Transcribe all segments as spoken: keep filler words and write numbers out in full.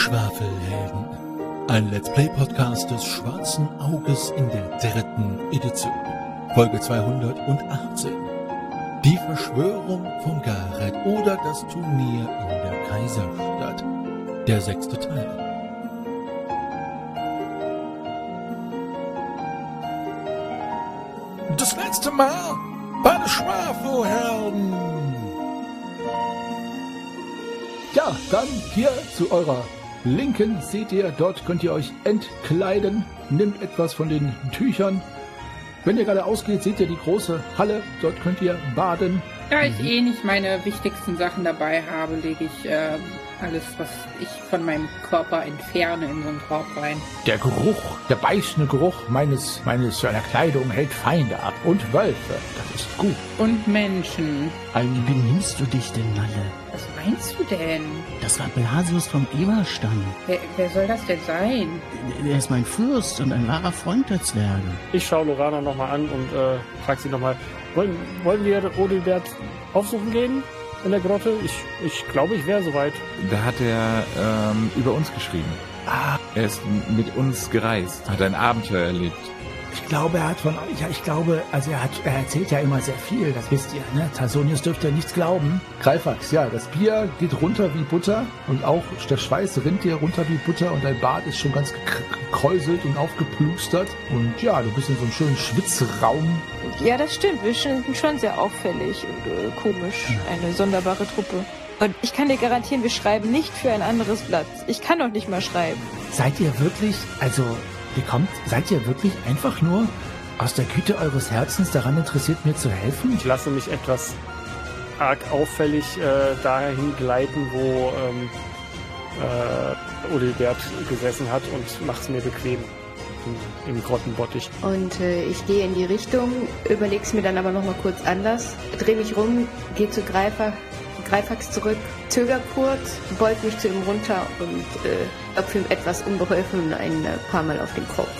Schwafelhelden, ein Let's Play Podcast des Schwarzen Auges in der dritten Edition, Folge zweihundertachtzehn. Die Verschwörung von Gareth oder das Turnier in der Kaiserstadt, der sechste Teil. Das letzte Mal bei den Schwafelhelden. Ja, dann hier zu eurer Linken seht ihr, dort könnt ihr euch entkleiden. Nehmt etwas von den Tüchern. Wenn ihr gerade ausgeht, seht ihr die große Halle. Dort könnt ihr baden. Da ich eh nicht meine wichtigsten Sachen dabei habe, lege ich äh, alles, was ich von meinem Körper entferne, in so einen Korb rein. Der Geruch, der beißende Geruch meines, meines seiner Kleidung hält Feinde ab. Und Wölfe, das ist gut. Und Menschen. Wie benimmst du dich denn, Nalle? Was meinst du denn? Das war Blasius vom Eberstamm. Wer, wer soll das denn sein? Er ist mein Fürst und ein wahrer Freund der Zwerge. Ich schaue Lorana nochmal an und äh, frage sie nochmal, wollen, wollen wir Odilbert aufsuchen gehen in der Grotte? Ich, ich glaube, ich wäre soweit. Da hat er ähm, über uns geschrieben. Ah. Er ist mit uns gereist, hat ein Abenteuer erlebt. Ich glaube, er hat von euch, ja, ich glaube, also er hat, er erzählt ja immer sehr viel, das wisst ihr, ne? Tarsonius dürfte nichts glauben. Greifax, ja, das Bier geht runter wie Butter und auch der Schweiß rinnt dir runter wie Butter und dein Bart ist schon ganz gekräuselt und aufgeplustert. Und ja, du bist in so einem schönen Schwitzraum. Ja, das stimmt, wir sind schon sehr auffällig und äh, komisch, eine sonderbare Truppe. Und ich kann dir garantieren, wir schreiben nicht für ein anderes Blatt. Ich kann doch nicht mal schreiben. Seid ihr wirklich, also... Ihr kommt, seid ihr wirklich einfach nur aus der Güte eures Herzens daran interessiert, mir zu helfen? Ich lasse mich etwas arg auffällig äh, dahin gleiten, wo ähm, äh, Odilbert gesessen hat und mache es mir bequem im, im Grottenbottich. Und äh, ich gehe in die Richtung, überleg's mir dann aber nochmal kurz anders, drehe mich rum, gehe zu Greifer, Greifax zurück, zöger kurz, beug mich zu ihm runter und äh, klopfe ihm etwas unbeholfen ein paar Mal auf den Kopf.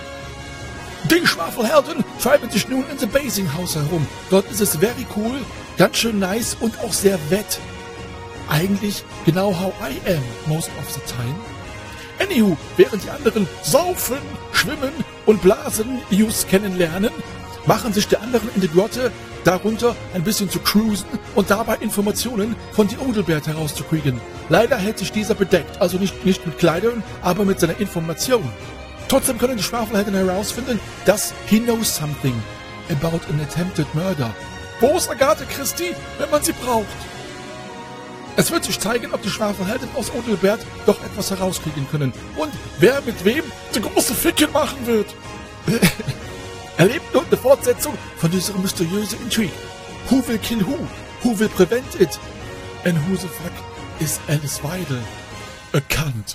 Die Schwafelhelden treiben sich nun in the Basing House herum. Dort ist es very cool, ganz schön nice und auch sehr wett. Eigentlich genau how I am most of the time. Anywho, während die anderen saufen, schwimmen und blasen News kennenlernen, machen sich die anderen in die Grotte, darunter ein bisschen zu cruisen und dabei Informationen von die Odilbert herauszukriegen. Leider hält sich dieser bedeckt, also nicht, nicht mit Kleidern, aber mit seiner Information. Trotzdem können die Schwafelhelden herausfinden, dass he knows something about an attempted murder. Wo ist Agathe Christie, wenn man sie braucht? Es wird sich zeigen, ob die Schwafelhelden aus Odilbert doch etwas herauskriegen können und wer mit wem die große Ficke machen wird. Erlebt nun eine Fortsetzung von dieser mysteriösen Intrigue. Who will kill who? Who will prevent it? And who the fuck is Alice Weidel? A cunt.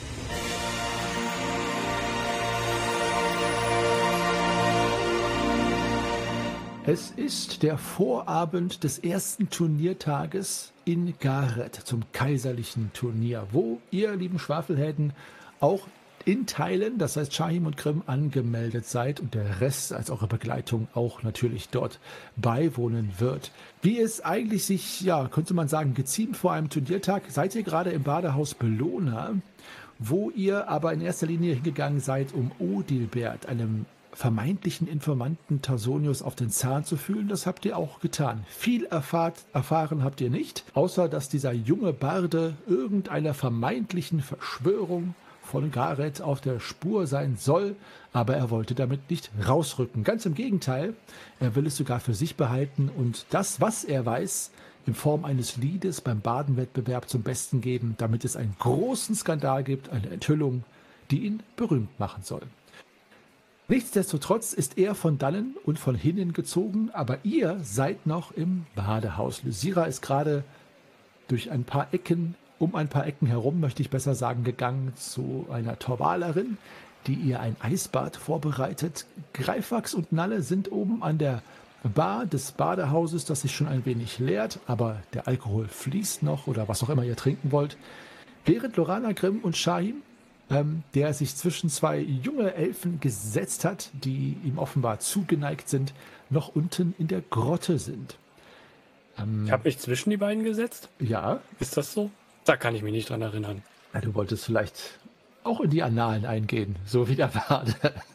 Es ist der Vorabend des ersten Turniertages in Gareth zum kaiserlichen Turnier, wo ihr, lieben Schwafelhelden, auch in Teilen, das heißt Shahim und Grimm, angemeldet seid und der Rest als eure Begleitung auch natürlich dort beiwohnen wird. Wie es eigentlich sich, ja, könnte man sagen, geziemt vor einem Turniertag, seid ihr gerade im Badehaus Bellona, wo ihr aber in erster Linie hingegangen seid, um Odilbert, einem vermeintlichen Informanten Tarsonius, auf den Zahn zu fühlen. Das habt ihr auch getan. Viel erfahrt, erfahren habt ihr nicht, außer dass dieser junge Barde irgendeiner vermeintlichen Verschwörung von Gareth auf der Spur sein soll, aber er wollte damit nicht rausrücken. Ganz im Gegenteil, er will es sogar für sich behalten und das, was er weiß, in Form eines Liedes beim Badenwettbewerb zum Besten geben, damit es einen großen Skandal gibt, eine Enthüllung, die ihn berühmt machen soll. Nichtsdestotrotz ist er von dannen und von hinnen gezogen, aber ihr seid noch im Badehaus. Lysira ist gerade durch ein paar Ecken um ein paar Ecken herum, möchte ich besser sagen, gegangen zu einer Torwalerin, die ihr ein Eisbad vorbereitet. Greifax und Nalle sind oben an der Bar des Badehauses, das sich schon ein wenig leert, aber der Alkohol fließt noch oder was auch immer ihr trinken wollt. Während Lorana, Grimm und Shahim, ähm, der sich zwischen zwei junge Elfen gesetzt hat, die ihm offenbar zugeneigt sind, noch unten in der Grotte sind. Ähm, ich habe mich zwischen die beiden gesetzt? Ja. Ist das so? Da kann ich mich nicht dran erinnern. Ja, du wolltest vielleicht auch in die Annalen eingehen, so wie der Bade.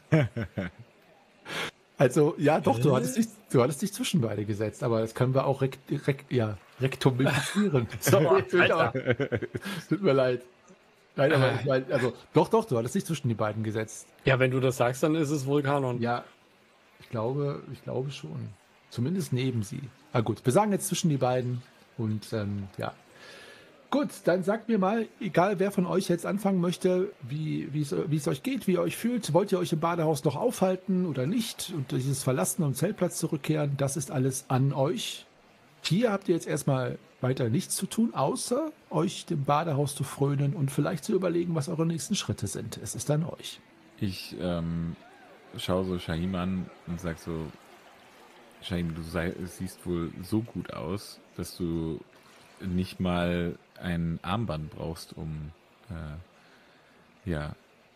Also, ja, doch, du hattest dich, du hattest dich zwischen beide gesetzt, aber das können wir auch rek, rek, ja, rektomifizieren. Sorry, tut mir leid. Nein, aber ich meine, also, doch, doch, du hattest dich zwischen die beiden gesetzt. Ja, wenn du das sagst, dann ist es wohl Kanon. Ja, ich glaube, ich glaube schon. Zumindest neben sie. Ah gut, wir sagen jetzt zwischen die beiden und ähm, ja. Gut, dann sagt mir mal, egal wer von euch jetzt anfangen möchte, wie, wie, es, wie es euch geht, wie ihr euch fühlt. Wollt ihr euch im Badehaus noch aufhalten oder nicht? Und dieses Verlassen und Zeltplatz zurückkehren, das ist alles an euch. Hier habt ihr jetzt erstmal weiter nichts zu tun, außer euch dem Badehaus zu frönen und vielleicht zu überlegen, was eure nächsten Schritte sind. Es ist an euch. Ich ähm, schaue so Shahim an und sag so, Shahim, du sei, siehst wohl so gut aus, dass du nicht mal ein Armband brauchst, um äh, ja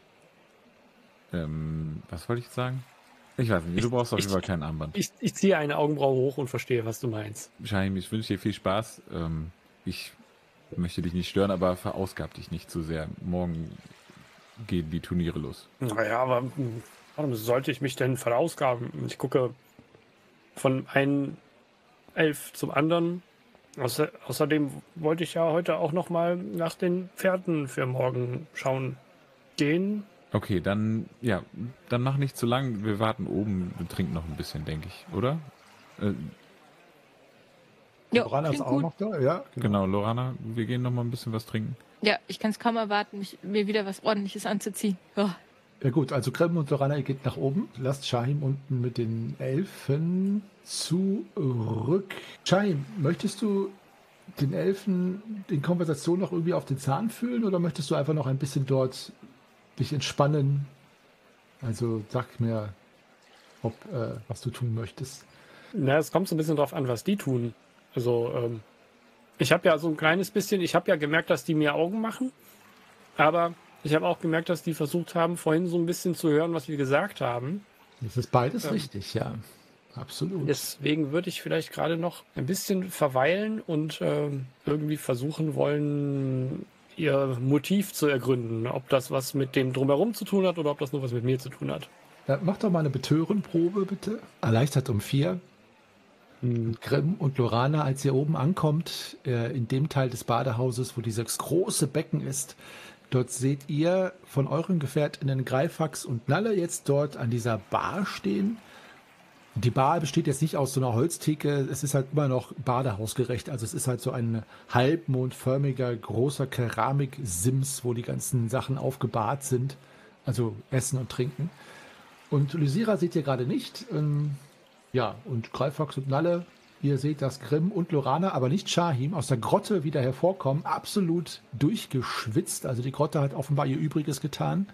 ähm, was wollte ich jetzt sagen? Ich weiß nicht, du brauchst auf jeden Fall kein Armband. Ich, ich ziehe eine Augenbraue hoch und verstehe, was du meinst. Shahim, ich wünsche dir viel Spaß. Ähm, ich möchte dich nicht stören, aber verausgab dich nicht zu sehr. Morgen gehen die Turniere los. Naja, aber warum sollte ich mich denn verausgaben? Ich gucke von einem Elf zum anderen. Außer, außerdem wollte ich ja heute auch noch mal nach den Pferden für morgen schauen gehen. Okay, dann, ja, dann mach nicht zu lang. Wir warten oben, wir trinken noch ein bisschen, denke ich, oder? Äh, Ja, Lorana ist klingt auch gut. noch da, ja. genau, Lorana, wir gehen noch mal ein bisschen was trinken. Ja, ich kann es kaum erwarten, mich, mir wieder was Ordentliches anzuziehen. Oh. Ja gut, also Grimm und Lorana, ihr geht nach oben. Lasst Shahim unten mit den Elfen zurück. Shahim, möchtest du den Elfen in Konversation noch irgendwie auf den Zahn fühlen oder möchtest du einfach noch ein bisschen dort dich entspannen? Also sag mir, ob äh, was du tun möchtest. Na, es kommt so ein bisschen drauf an, was die tun. Also, ähm, ich habe ja so ein kleines bisschen, ich habe ja gemerkt, dass die mir Augen machen, aber ich habe auch gemerkt, dass die versucht haben, vorhin so ein bisschen zu hören, was wir gesagt haben. Das ist beides Ähm, richtig, ja. Absolut. Deswegen würde ich vielleicht gerade noch ein bisschen verweilen und ähm, irgendwie versuchen wollen, ihr Motiv zu ergründen. Ob das was mit dem Drumherum zu tun hat oder ob das nur was mit mir zu tun hat. Ja, mach doch mal eine Betörenprobe, bitte. Erleichtert um vier. Grimm und Lorana, als ihr oben ankommt, äh, in dem Teil des Badehauses, wo dieses große Becken ist, dort seht ihr von euren Gefährtinnen Greifax und Nalle jetzt dort an dieser Bar stehen. Die Bar besteht jetzt nicht aus so einer Holztheke, es ist halt immer noch badehausgerecht. Also es ist halt so ein halbmondförmiger, großer Keramiksims, wo die ganzen Sachen aufgebahrt sind. Also Essen und Trinken. Und Lysira seht ihr gerade nicht. Ähm, ja, und Greifax und Nalle, ihr seht, dass Grimm und Lorana, aber nicht Shahim, aus der Grotte wieder hervorkommen, absolut durchgeschwitzt. Also die Grotte hat offenbar ihr Übriges getan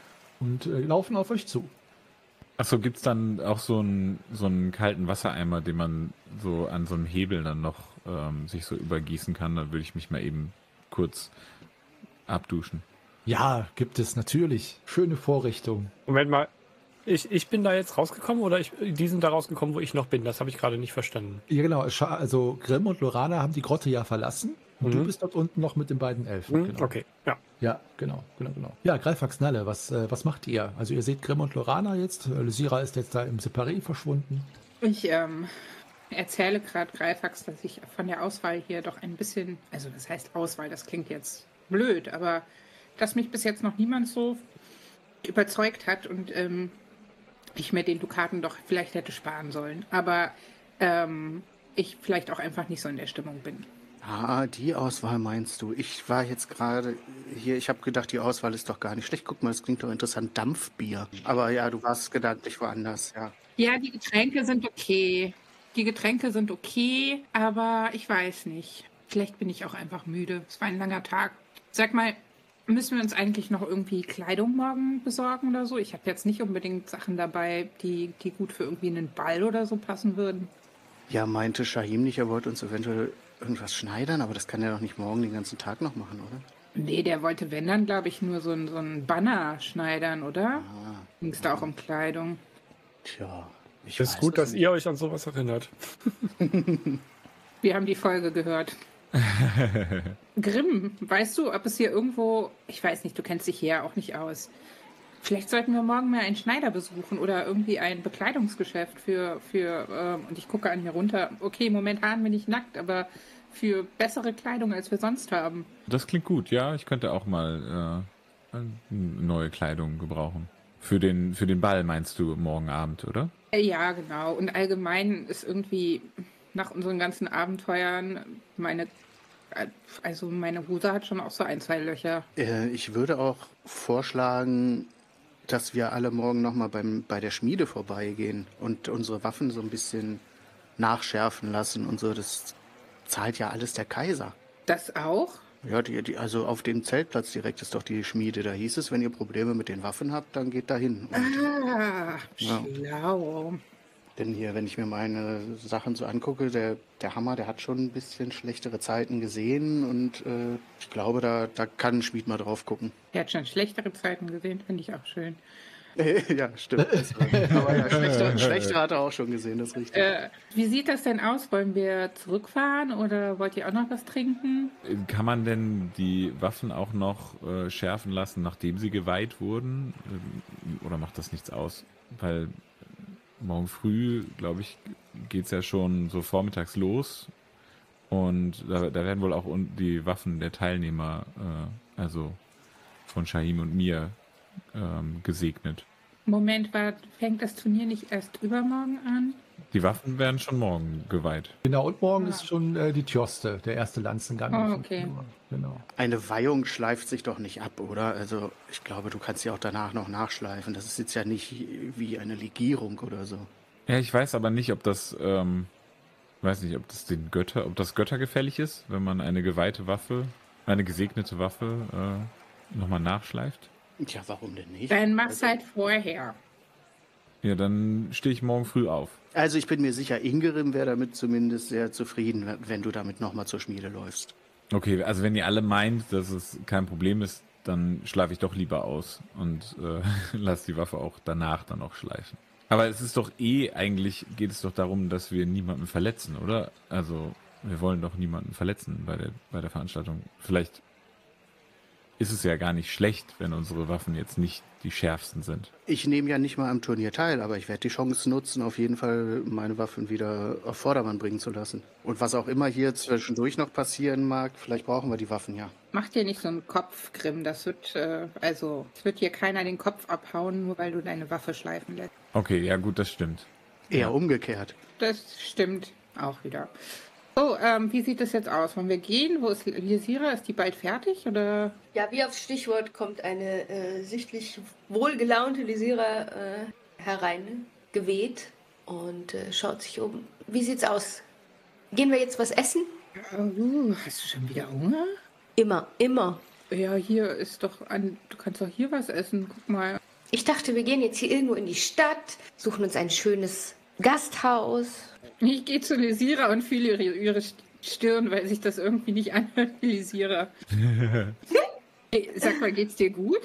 und äh, laufen auf euch zu. Achso, gibt's dann auch so einen so einen kalten Wassereimer, den man so an so einem Hebel dann noch ähm, sich so übergießen kann? Dann würde ich mich mal eben kurz abduschen. Ja, gibt es natürlich. Schöne Vorrichtung. Moment mal, ich, ich bin da jetzt rausgekommen oder ich, die sind da rausgekommen, wo ich noch bin? Das habe ich gerade nicht verstanden. Ja, genau. Scha- Also Grimm und Lorana haben die Grotte ja verlassen und Mhm. du bist dort unten noch mit den beiden Elfen. Hm, Genau. Okay, ja. Ja, genau, genau, genau. Ja, Greifax Nalle, was, äh, was macht ihr? Also ihr seht Grimm und Lorana jetzt. Äh, Lysira ist jetzt da im Separé verschwunden. Ich ähm, erzähle gerade Greifax, dass ich von der Auswahl hier doch ein bisschen, also das heißt Auswahl, das klingt jetzt blöd, aber dass mich bis jetzt noch niemand so überzeugt hat und ähm, ich mir den Dukaten doch vielleicht hätte sparen sollen. Aber ähm, ich vielleicht auch einfach nicht so in der Stimmung bin. Ah, die Auswahl meinst du? Ich war jetzt gerade hier, ich habe gedacht, die Auswahl ist doch gar nicht schlecht. Guck mal, das klingt doch interessant. Dampfbier. Aber ja, du warst gedanklich woanders, ja. Ja, die Getränke sind okay. Die Getränke sind okay, aber ich weiß nicht. Vielleicht bin ich auch einfach müde. Es war ein langer Tag. Sag mal, müssen wir uns eigentlich noch irgendwie Kleidung morgen besorgen oder so? Ich habe jetzt nicht unbedingt Sachen dabei, die, die gut für irgendwie einen Ball oder so passen würden. Ja, meinte Shahim nicht, er wollte uns eventuell irgendwas schneidern, aber das kann er doch nicht morgen den ganzen Tag noch machen, oder? Nee, der wollte, wenn dann, glaube ich, nur so ein, so ein Banner schneidern, oder? Ah, Ging es da auch um Kleidung? tja. Ich Es ist weiß gut, es dass nicht. ihr euch an sowas erinnert. Wir haben die Folge gehört. Grimm, weißt du, ob es hier irgendwo, ich weiß nicht, du kennst dich hier auch nicht aus. Vielleicht sollten wir morgen mal einen Schneider besuchen oder irgendwie ein Bekleidungsgeschäft für, für ähm, und ich gucke an mir runter, okay, momentan bin ich nackt, aber für bessere Kleidung, als wir sonst haben. Das klingt gut, ja. Ich könnte auch mal äh, neue Kleidung gebrauchen. Für den, für den Ball meinst du morgen Abend, oder? Äh, Ja, genau. Und allgemein ist irgendwie nach unseren ganzen Abenteuern meine, äh, also meine Hose hat schon auch so ein, zwei Löcher. Äh, ich würde auch vorschlagen, dass wir alle morgen nochmal bei der Schmiede vorbeigehen und unsere Waffen so ein bisschen nachschärfen lassen und so. Das zahlt ja alles der Kaiser. Das auch? Ja, die, die, also auf dem Zeltplatz direkt ist doch die Schmiede. Da hieß es, wenn ihr Probleme mit den Waffen habt, dann geht da hin. Und, Ah, Ja. schlau. denn hier, wenn ich mir meine Sachen so angucke, der, der Hammer, der hat schon ein bisschen schlechtere Zeiten gesehen und äh, ich glaube, da, da kann ein Schmied mal drauf gucken. Er hat schon schlechtere Zeiten gesehen, finde ich auch schön. Ja, stimmt. Das war- Aber ja, schlechter, schlechter hat er auch schon gesehen, das ist richtig. Äh, wie sieht das denn aus? Wollen wir zurückfahren oder wollt ihr auch noch was trinken? Kann man denn die Waffen auch noch äh, schärfen lassen, nachdem sie geweiht wurden? Ähm, Oder macht das nichts aus? Weil morgen früh, glaube ich, geht's ja schon so vormittags los. Und da, da werden wohl auch un- die Waffen der Teilnehmer, äh, also von Shahim und mir, ähm, gesegnet. Moment, war, fängt das Turnier nicht erst übermorgen an? Die Waffen werden schon morgen geweiht. Genau, und morgen Ah. ist schon äh, die Tjoste, der erste Lanzengang. Oh, um okay. fünfzehn Uhr. Genau. Eine Weihung schleift sich doch nicht ab, oder? Also ich glaube, du kannst sie auch danach noch nachschleifen. Das ist jetzt ja nicht wie eine Legierung oder so. Ja, ich weiß aber nicht, ob das, ähm, weiß nicht, ob das den Götter, ob das göttergefällig ist, wenn man eine geweihte Waffe, eine gesegnete Waffe äh, nochmal nachschleift. Tja, warum denn nicht? Dann mach's halt vorher. Ja, dann stehe ich morgen früh auf. Also ich bin mir sicher, Ingerim wäre damit zumindest sehr zufrieden, wenn du damit nochmal zur Schmiede läufst. Okay, also wenn ihr alle meint, dass es kein Problem ist, dann schlafe ich doch lieber aus und äh, lass die Waffe auch danach dann auch schleifen. Aber es ist doch eh, eigentlich geht es doch darum, dass wir niemanden verletzen, oder? Also wir wollen doch niemanden verletzen bei der, bei der Veranstaltung. Vielleicht ist es ja gar nicht schlecht, wenn unsere Waffen jetzt nicht die schärfsten sind. Ich nehme ja nicht mal am Turnier teil, aber ich werde die Chance nutzen, auf jeden Fall meine Waffen wieder auf Vordermann bringen zu lassen. Und was auch immer hier zwischendurch noch passieren mag, vielleicht brauchen wir die Waffen ja. Mach dir nicht so einen Kopf, Grimm. Das wird, äh, also, es wird dir keiner den Kopf abhauen, nur weil du deine Waffe schleifen lässt. Okay, ja gut, das stimmt. Eher umgekehrt. Das stimmt auch wieder. So, ähm, wie sieht das jetzt aus? Wollen wir gehen? Wo ist Lisira? Ist die bald fertig? Oder? Ja, wie aufs Stichwort kommt eine äh, sichtlich wohlgelaunte Lisira äh, herein, geweht und äh, schaut sich um. Wie sieht's aus? Gehen wir jetzt was essen? Uh, hast du schon wieder Hunger? Immer, immer. Ja, hier ist doch ein. Du kannst doch hier was essen. Guck mal. Ich dachte, wir gehen jetzt hier irgendwo in die Stadt, suchen uns ein schönes Gasthaus. Ich gehe zu Lisira und fühle ihre, ihre Stirn, weil sich das irgendwie nicht anhört wie Lisira. Hey, sag mal, geht's dir gut?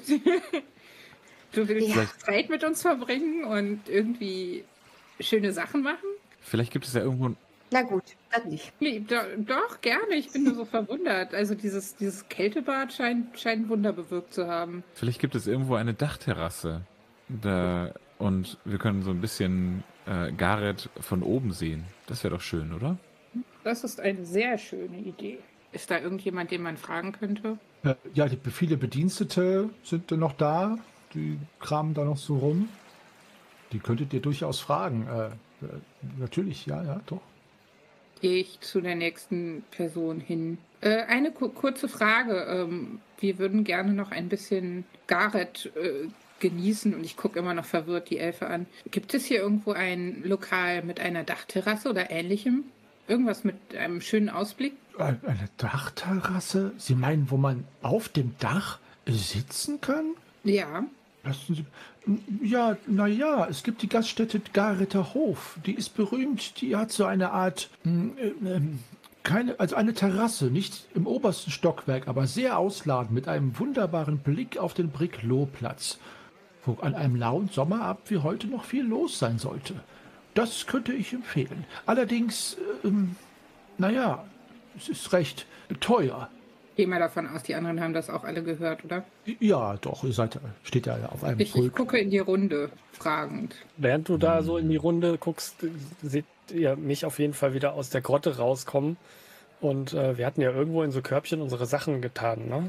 Du willst Ja. Zeit mit uns verbringen und irgendwie schöne Sachen machen? Vielleicht gibt es ja irgendwo ein Na gut, dann nicht. Nee, do, doch, gerne. Ich bin nur so verwundert. Also dieses, dieses Kältebad scheint, scheint ein Wunder bewirkt zu haben. Vielleicht gibt es irgendwo eine Dachterrasse. Da, und wir können so ein bisschen äh, Gareth von oben sehen. Das wäre doch schön, oder? Das ist eine sehr schöne Idee. Ist da irgendjemand, den man fragen könnte? Äh, ja, die, viele Bedienstete sind noch da. Die kramen da noch so rum. Die könntet ihr durchaus fragen. Äh, äh, natürlich, ja, ja, doch. Gehe ich zu der nächsten Person hin. Äh, eine ku kurze Frage. Ähm, wir würden gerne noch ein bisschen Gareth äh, genießen und ich gucke immer noch verwirrt die Elfe an. Gibt es hier irgendwo ein Lokal mit einer Dachterrasse oder ähnlichem? Irgendwas mit einem schönen Ausblick? Ein- Eine Dachterrasse? Sie meinen, wo man auf dem Dach sitzen kann? Ja. Lassen Sie. Ja, naja, es gibt die Gaststätte Garether Hof. Die ist berühmt. Die hat so eine Art. mm, ähm, keine, also eine Terrasse, nicht im obersten Stockwerk, aber sehr ausladend mit einem wunderbaren Blick auf den Briclot-Platz, wo an einem lauen Sommerabend wie heute noch viel los sein sollte. Das könnte ich empfehlen. Allerdings, ähm, naja, es ist recht teuer. Ich gehe mal davon aus, die anderen haben das auch alle gehört, oder? Ja, doch, ihr seid ja, steht ja auf einem Ich, ich Pulk. gucke in die Runde, fragend. Während du da so in die Runde guckst, seht ihr mich auf jeden Fall wieder aus der Grotte rauskommen. Und äh, wir hatten ja irgendwo in so Körbchen unsere Sachen getan, ne?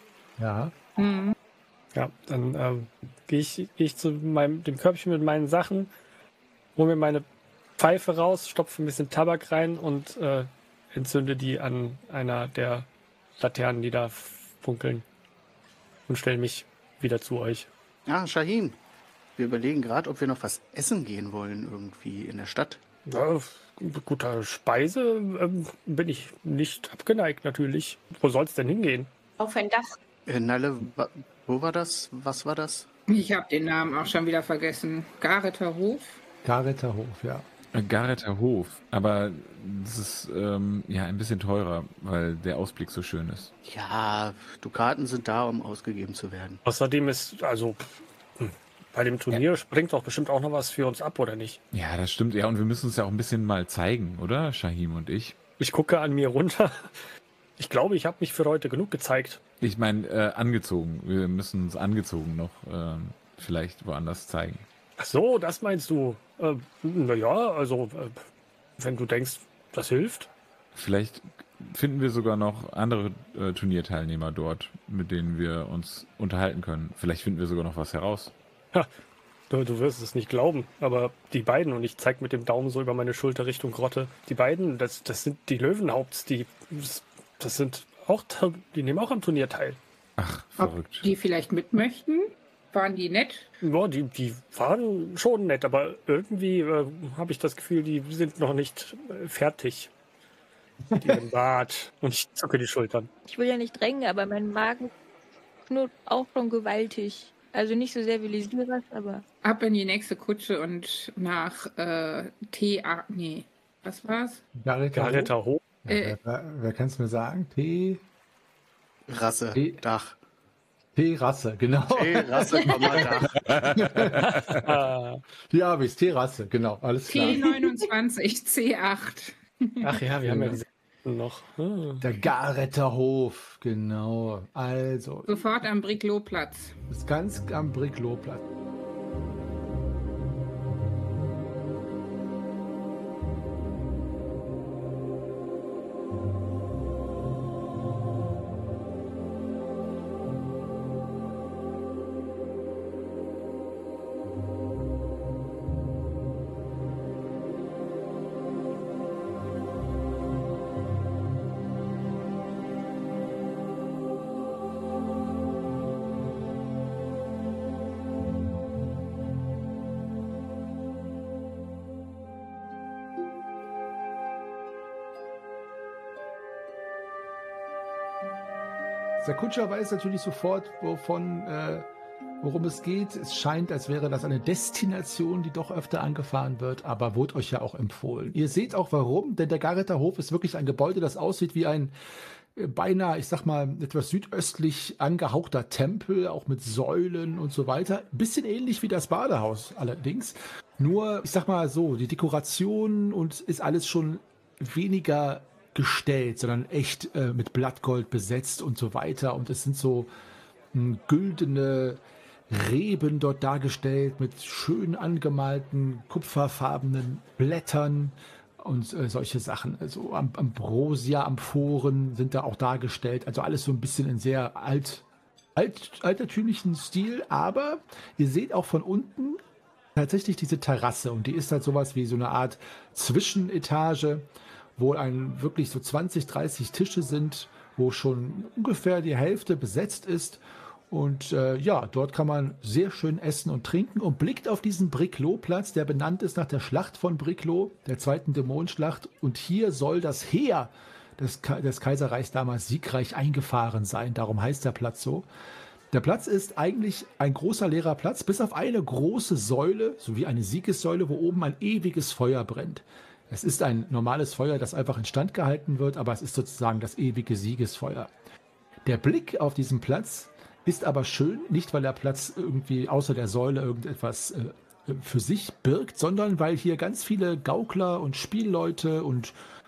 Ja. Mhm. Ja, dann ähm, gehe ich, geh ich zu meinem, dem Körbchen mit meinen Sachen, hole mir meine Pfeife raus, stopfe ein bisschen Tabak rein und äh, entzünde die an einer der Laternen, die da funkeln. Und stelle mich wieder zu euch. Ah, Shahin, wir überlegen gerade, ob wir noch was essen gehen wollen irgendwie in der Stadt. Ja, guter Speise ähm, bin ich nicht abgeneigt natürlich. Wo soll's denn hingehen? Auf ein Dach. Äh, Nalle, wa- wo war das? Was war das? Ich habe den Namen auch schon wieder vergessen. Gareter Hof? Gareter Hof, ja. Gareter Hof, aber das ist ähm, ja ein bisschen teurer, weil der Ausblick so schön ist. Ja, Dukaten sind da, um ausgegeben zu werden. Außerdem ist, also, hm, bei dem Turnier springt doch bestimmt auch noch was für uns ab, oder nicht? Ja, das stimmt. Ja, und wir müssen uns ja auch ein bisschen mal zeigen, oder, Shahim und ich? Ich gucke an mir runter. Ich glaube, ich habe mich für heute genug gezeigt. Ich meine, äh, angezogen. Wir müssen uns angezogen noch ähm, vielleicht woanders zeigen. Ach so, das meinst du? Äh, naja, also, äh, wenn du denkst, das hilft. Vielleicht finden wir sogar noch andere äh, Turnierteilnehmer dort, mit denen wir uns unterhalten können. Vielleicht finden wir sogar noch was heraus. Ha, du, du wirst es nicht glauben, aber die beiden, und ich zeige mit dem Daumen so über meine Schulter Richtung Grotte, die beiden, das, das sind die Löwenhaupts, die, das sind auch, die nehmen auch am Turnier teil. Ach, Ob verrückt. die vielleicht mit möchten? Waren die nett? Ja, die, die waren schon nett, aber irgendwie äh, habe ich das Gefühl, die sind noch nicht äh, fertig mit ihrem Bart. Und ich zucke die Schultern. Ich will ja nicht drängen, aber mein Magen knurrt auch schon gewaltig. Also nicht so sehr wie Lysiras, aber... Ab in die nächste Kutsche und nach äh, T A... Nee, was war's? Gareter Hof. Gareter Hof. Ja, Äh. wer wer kann es mir sagen? T. Rasse, Hey. Dach. T-Rasse, genau. Hey, Rasse, Komma, Dach. Ah, Hier habe ich es, T-Rasse, genau, alles klar. T neunundzwanzig C acht. ach ja, wir haben ja diese noch. Ah. Der Gareter Hof, genau. Also, Sofort am Bricklot-Platz. das ist ganz am Bricklot-Platz. Der Kutscher weiß natürlich sofort, wovon, äh, worum es geht. Es scheint, als wäre das eine Destination, die doch öfter angefahren wird, aber wurde euch ja auch empfohlen. Ihr seht auch warum, denn der Gareter Hof ist wirklich ein Gebäude, das aussieht wie ein äh, beinahe, ich sag mal, etwas südöstlich angehauchter Tempel, auch mit Säulen und so weiter. Ein bisschen ähnlich wie das Badehaus allerdings. Nur, ich sag mal so, die Dekoration und ist alles schon weniger gestellt, sondern echt äh, mit Blattgold besetzt und so weiter. Und es sind so mh, güldene Reben dort dargestellt mit schön angemalten, kupferfarbenen Blättern und äh, solche Sachen. Also Am Ambrosia-Amphoren sind da auch dargestellt. Also alles so ein bisschen in sehr alt, alt, altertümlichen Stil. Aber ihr seht auch von unten tatsächlich diese Terrasse. Und die ist halt sowas wie so eine Art Zwischenetage, wo ein wirklich so zwanzig, dreißig Tische sind, wo schon ungefähr die Hälfte besetzt ist. Und äh, ja, dort kann man sehr schön essen und trinken und blickt auf diesen Bricklot-Platz, der benannt ist nach der Schlacht von Bricklot, der zweiten Dämonenschlacht. Und hier soll das Heer des, Ka des Kaiserreichs damals siegreich eingefahren sein. Darum heißt der Platz so. Der Platz ist eigentlich ein großer leerer Platz, bis auf eine große Säule, sowie eine Siegessäule, wo oben ein ewiges Feuer brennt. Es ist ein normales Feuer, das einfach instand gehalten wird, aber es ist sozusagen das ewige Siegesfeuer. Der Blick auf diesen Platz ist aber schön, nicht weil der Platz irgendwie außer der Säule irgendetwas äh, für sich birgt, sondern weil hier ganz viele Gaukler und Spielleute und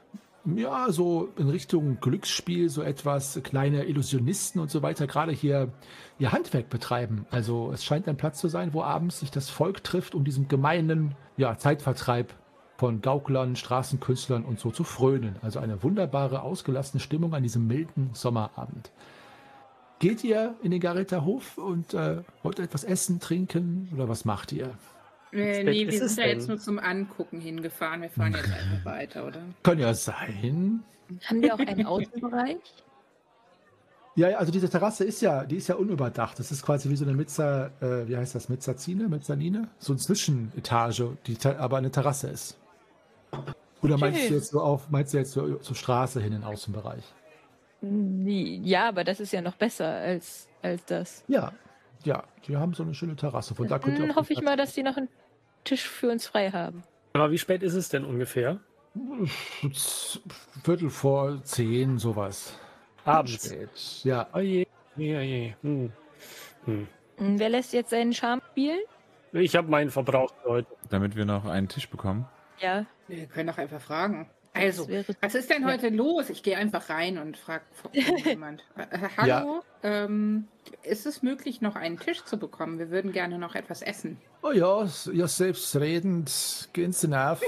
ja, so in Richtung Glücksspiel, so etwas, kleine Illusionisten und so weiter, gerade hier ihr Handwerk betreiben. Also es scheint ein Platz zu sein, wo abends sich das Volk trifft, um diesem gemeinen ja, Zeitvertreib von Gauklern, Straßenkünstlern und so zu frönen. Also eine wunderbare, ausgelassene Stimmung an diesem milden Sommerabend. Geht ihr in den Garretterhof und äh, wollt etwas essen, trinken oder was macht ihr? Äh, nee, wir sind da jetzt nur zum Angucken hingefahren. Wir fahren jetzt einfach weiter, oder? Kann ja sein. Haben wir auch einen Außenbereich? Ja, ja, also diese Terrasse ist ja, die ist ja unüberdacht. Das ist quasi wie so eine Mezza, äh, wie heißt das, Mezzanine, Mezzanine? So eine Zwischenetage, die te- aber eine Terrasse ist. Oder meinst Schön. du jetzt so auf, meinst du jetzt so zur Straße hin in den Außenbereich? Nee, ja, aber das ist ja noch besser als, als das. Ja, ja, die haben so eine schöne Terrasse. Von da könnt ihr Dann auf hoffe ich den mal, Platz- dass die noch einen Tisch für uns frei haben. Aber wie spät ist es denn ungefähr? Viertel vor zehn, sowas. Abends. Spät. Ja, Oh je, je, je. Hm. Hm. Hm, Wer lässt jetzt seinen Charme spielen? Ich habe meinen verbraucht heute. Damit wir noch einen Tisch bekommen. Ja, Wir können doch einfach fragen. Also, das wäre. was ist denn heute los? Ich gehe einfach rein und frage jemand. Äh, hallo, ähm, ist es möglich, noch einen Tisch zu bekommen? Wir würden gerne noch etwas essen. oh ja, s- ja selbstredend, gehen Sie nach.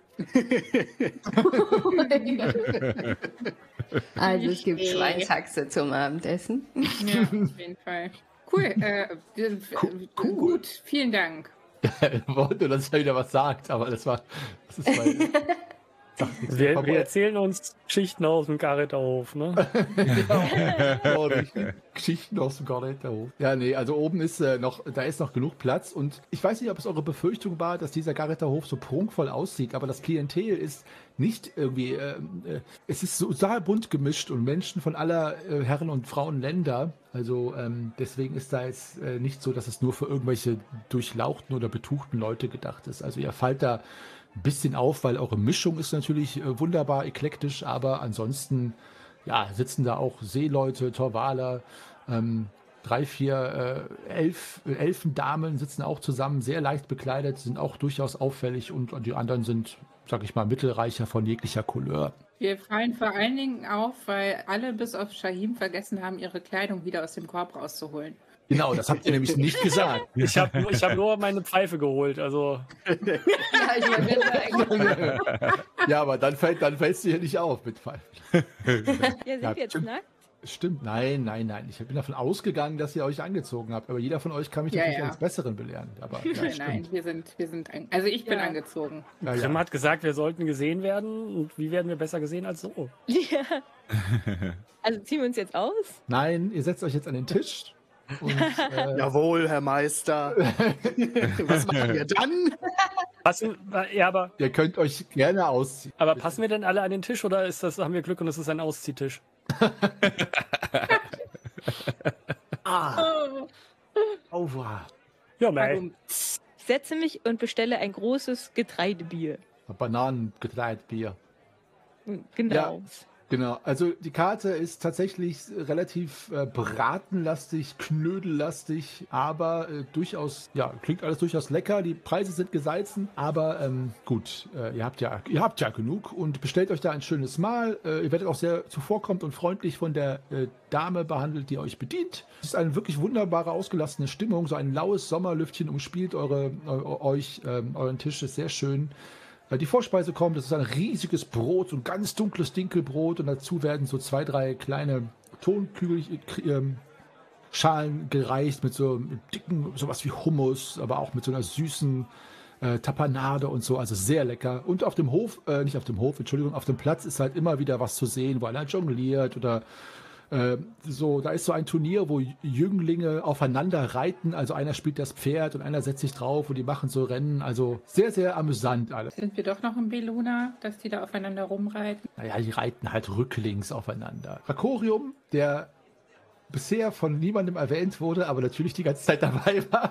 Also es gibt Nee. Schweinshaxe zum Abendessen. Ja, auf jeden Fall. Cool, äh, äh, cool. gut, vielen Dank. Ich wollte, dass er wieder was sagt, aber das war, das ist weil, sagt nichts. Wir, Aber- wir erzählen uns Geschichten aus dem Garretterhof, ne? Oh, die Geschichten aus dem Garretterhof. Ja, nee, also oben ist äh, noch, da ist noch genug Platz und ich weiß nicht, ob es eure Befürchtung war, dass dieser Garretterhof so prunkvoll aussieht, aber das Klientel ist nicht irgendwie, äh, äh, es ist so total bunt gemischt und Menschen von aller äh, Herren und Frauen Länder. Also ähm, deswegen ist da jetzt äh, nicht so, dass es nur für irgendwelche durchlauchten oder betuchten Leute gedacht ist. Also ihr fallt da ein bisschen auf, weil eure Mischung ist natürlich äh, wunderbar eklektisch, aber ansonsten ja, sitzen da auch Seeleute, Torwaler, ähm, drei, vier äh, Elf, äh, Elfendamen sitzen auch zusammen, sehr leicht bekleidet, sind auch durchaus auffällig und, und die anderen sind, sag ich mal, Mittelreicher von jeglicher Couleur. Wir fallen vor allen Dingen auf, weil alle bis auf Shahim vergessen haben, ihre Kleidung wieder aus dem Korb rauszuholen. Genau, das habt ihr nämlich nicht gesagt. Ich habe ich hab nur meine Pfeife geholt, also Ja, ich wollte gerade sagen. Ja, aber dann fällt, dann fällst du hier nicht auf mit Pfeifen. Ja, sind Ja, wir jetzt stimmt. nackt? Stimmt, nein, nein, nein. Ich bin davon ausgegangen, dass ihr euch angezogen habt. Aber jeder von euch kann mich Ja, natürlich ja. als Besseren belehren. Aber ja, Nein, stimmt. wir sind, wir sind, ein, also ich bin Ja. angezogen. Ja, Grimm ja. hat gesagt, wir sollten gesehen werden. Und wie werden wir besser gesehen als so? Ja. Also ziehen wir uns jetzt aus? Nein, ihr setzt euch jetzt an den Tisch. Und, äh, Jawohl, Herr Meister. Was machen wir dann? Passen, ja, aber, ihr könnt euch gerne ausziehen. aber passen wir denn alle an den Tisch oder ist das, haben wir Glück und es ist ein Ausziehtisch? Oh, Aua. Ja, mei. warum? Ich setze mich und bestelle ein großes Getreidebier. Bananengetreidbier. Hm, Genau. Genau, also die Karte ist tatsächlich relativ äh, bratenlastig, knödellastig, aber äh, durchaus, ja, klingt alles durchaus lecker. Die Preise sind gesalzen, aber ähm, gut, äh, ihr habt ja, ihr habt ja genug und bestellt euch da ein schönes Mahl. Äh, ihr werdet auch sehr zuvorkommend und freundlich von der äh, Dame behandelt, die euch bedient. Es ist eine wirklich wunderbare, ausgelassene Stimmung. So ein laues Sommerlüftchen umspielt eure, eu, euch, ähm, euren Tisch, ist sehr schön. Die Vorspeise kommt, das ist ein riesiges Brot, so ein ganz dunkles Dinkelbrot und dazu werden so zwei, drei kleine Tonkügelchen, ähm, Schalen gereicht mit so mit dicken, sowas wie Hummus, aber auch mit so einer süßen äh, Tapanade und so, also sehr lecker. Und auf dem Hof, äh, nicht auf dem Hof, Entschuldigung, auf dem Platz ist halt immer wieder was zu sehen, wo einer jongliert oder äh, so, da ist so ein Turnier, wo Jünglinge aufeinander reiten, also einer spielt das Pferd und einer setzt sich drauf und die machen so Rennen, also sehr, sehr amüsant alles. Sind wir doch noch im Belluna, dass die da aufeinander rumreiten? Naja, die reiten halt rücklings aufeinander. Rakorium, der bisher von niemandem erwähnt wurde, aber natürlich die ganze Zeit dabei war.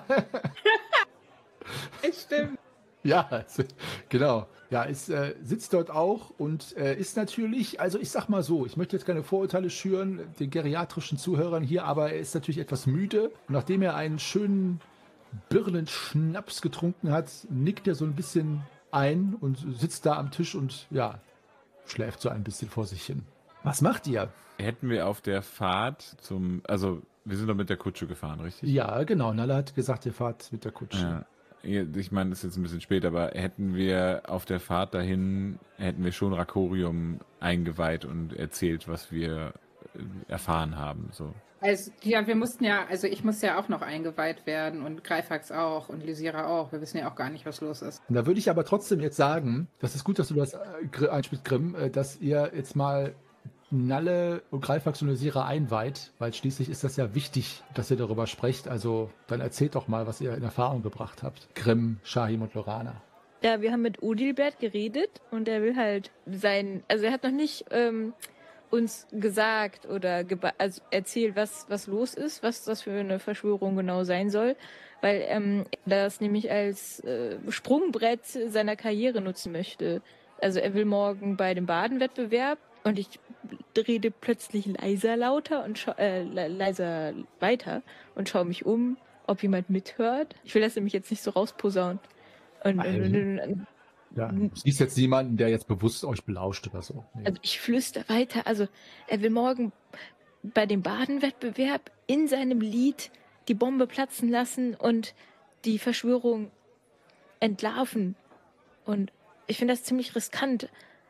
Stimmt. Ja, also, genau. Ja, es äh, sitzt dort auch und äh, ist natürlich, also ich sag mal so, ich möchte jetzt keine Vorurteile schüren, den geriatrischen Zuhörern hier, aber er ist natürlich etwas müde. Und nachdem er einen schönen Birnenschnaps getrunken hat, nickt er so ein bisschen ein und sitzt da am Tisch und ja, schläft so ein bisschen vor sich hin. Was macht ihr? Hätten wir auf der Fahrt zum, also wir sind doch mit der Kutsche gefahren, richtig? Ja, genau. Nalle hat gesagt, ihr fahrt mit der Kutsche. Ja. Ich meine, das ist jetzt ein bisschen spät, aber hätten wir auf der Fahrt dahin, hätten wir schon Rakorium eingeweiht und erzählt, was wir erfahren haben. So. Also, ja, wir mussten ja, also ich musste ja auch noch eingeweiht werden und Greifax auch und Lysira auch. Wir wissen ja auch gar nicht, was los ist. Und da würde ich aber trotzdem jetzt sagen, das ist gut, dass du das äh, einspielst, Grimm, äh, dass ihr jetzt mal Nalle und Greifax und Lysira einweiht, weil schließlich ist das ja wichtig, dass ihr darüber sprecht. Also dann erzählt doch mal, was ihr in Erfahrung gebracht habt. Grimm, Shahim und Lorana. Ja, wir haben mit Odilbert geredet und er will halt sein, also er hat noch nicht ähm, uns gesagt oder geba- also erzählt, was, was los ist, was das für eine Verschwörung genau sein soll, weil ähm, er das nämlich als äh, Sprungbrett seiner Karriere nutzen möchte. Also er will morgen bei dem Badenwettbewerb und ich rede plötzlich leiser lauter und scha- äh, le- leiser weiter und schaue mich um, ob jemand mithört. Ich will das nämlich jetzt nicht so rausposaunen. Und, und, und, und, Ja, du siehst jetzt niemanden, der jetzt bewusst euch belauscht oder so. Nee. Also ich flüster weiter. Also er will morgen bei dem Badenwettbewerb in seinem Lied die Bombe platzen lassen und die Verschwörung entlarven. Und ich finde das ziemlich riskant.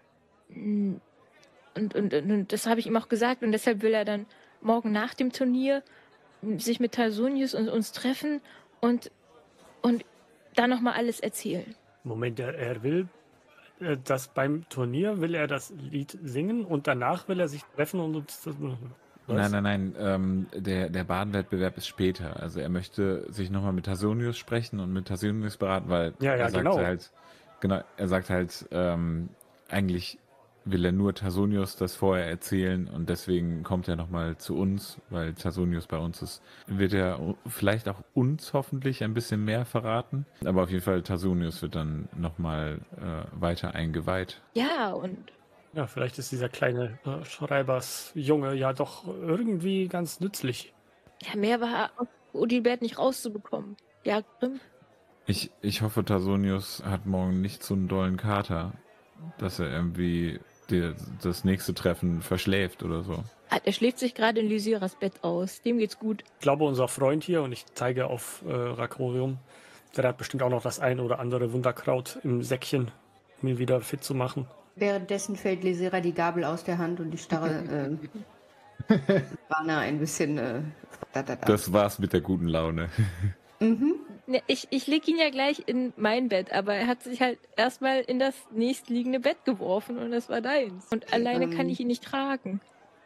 Und, und, und, und das habe ich ihm auch gesagt. Und deshalb will er dann morgen nach dem Turnier sich mit Tarsonius und uns treffen und, und da nochmal alles erzählen. Moment, er, er will äh, das beim Turnier, will er das Lied singen und danach will er sich treffen und uns das... Was? Nein, nein, nein, ähm, der, der Badenwettbewerb ist später. Also er möchte sich nochmal mit Tarsonius sprechen und mit Tarsonius beraten, weil Ja, ja, er sagt genau. halt, genau, er sagt halt, ähm, eigentlich will er nur Tarsonius das vorher erzählen und deswegen kommt er nochmal zu uns, weil Tarsonius bei uns ist. Wird er vielleicht auch uns hoffentlich ein bisschen mehr verraten, aber auf jeden Fall Tarsonius wird dann nochmal äh, weiter eingeweiht. Ja, und Ja, vielleicht ist dieser kleine äh, Schreibersjunge ja doch irgendwie ganz nützlich. ja, mehr war aus Odilbert nicht rauszubekommen. Ja, Grimm? Ich, ich hoffe, Tarsonius hat morgen nicht so einen dollen Kater, dass er irgendwie die, das nächste Treffen verschläft oder so. Ah, er schläft sich gerade in Lysiras Bett aus. Dem geht's gut. Ich glaube, unser Freund hier, und ich zeige auf äh, Rakorium, der hat bestimmt auch noch das ein oder andere Wunderkraut im Säckchen, um ihn wieder fit zu machen. Währenddessen fällt Lysira die Gabel aus der Hand und die starre äh, Lorana ein bisschen... Äh, da, da, da. Das war's mit der guten Laune. Mhm. Ne, ich ich leg ihn ja gleich in mein Bett, aber er hat sich halt erstmal in das nächstliegende Bett geworfen und das war deins. Und alleine Ähm. kann ich ihn nicht tragen.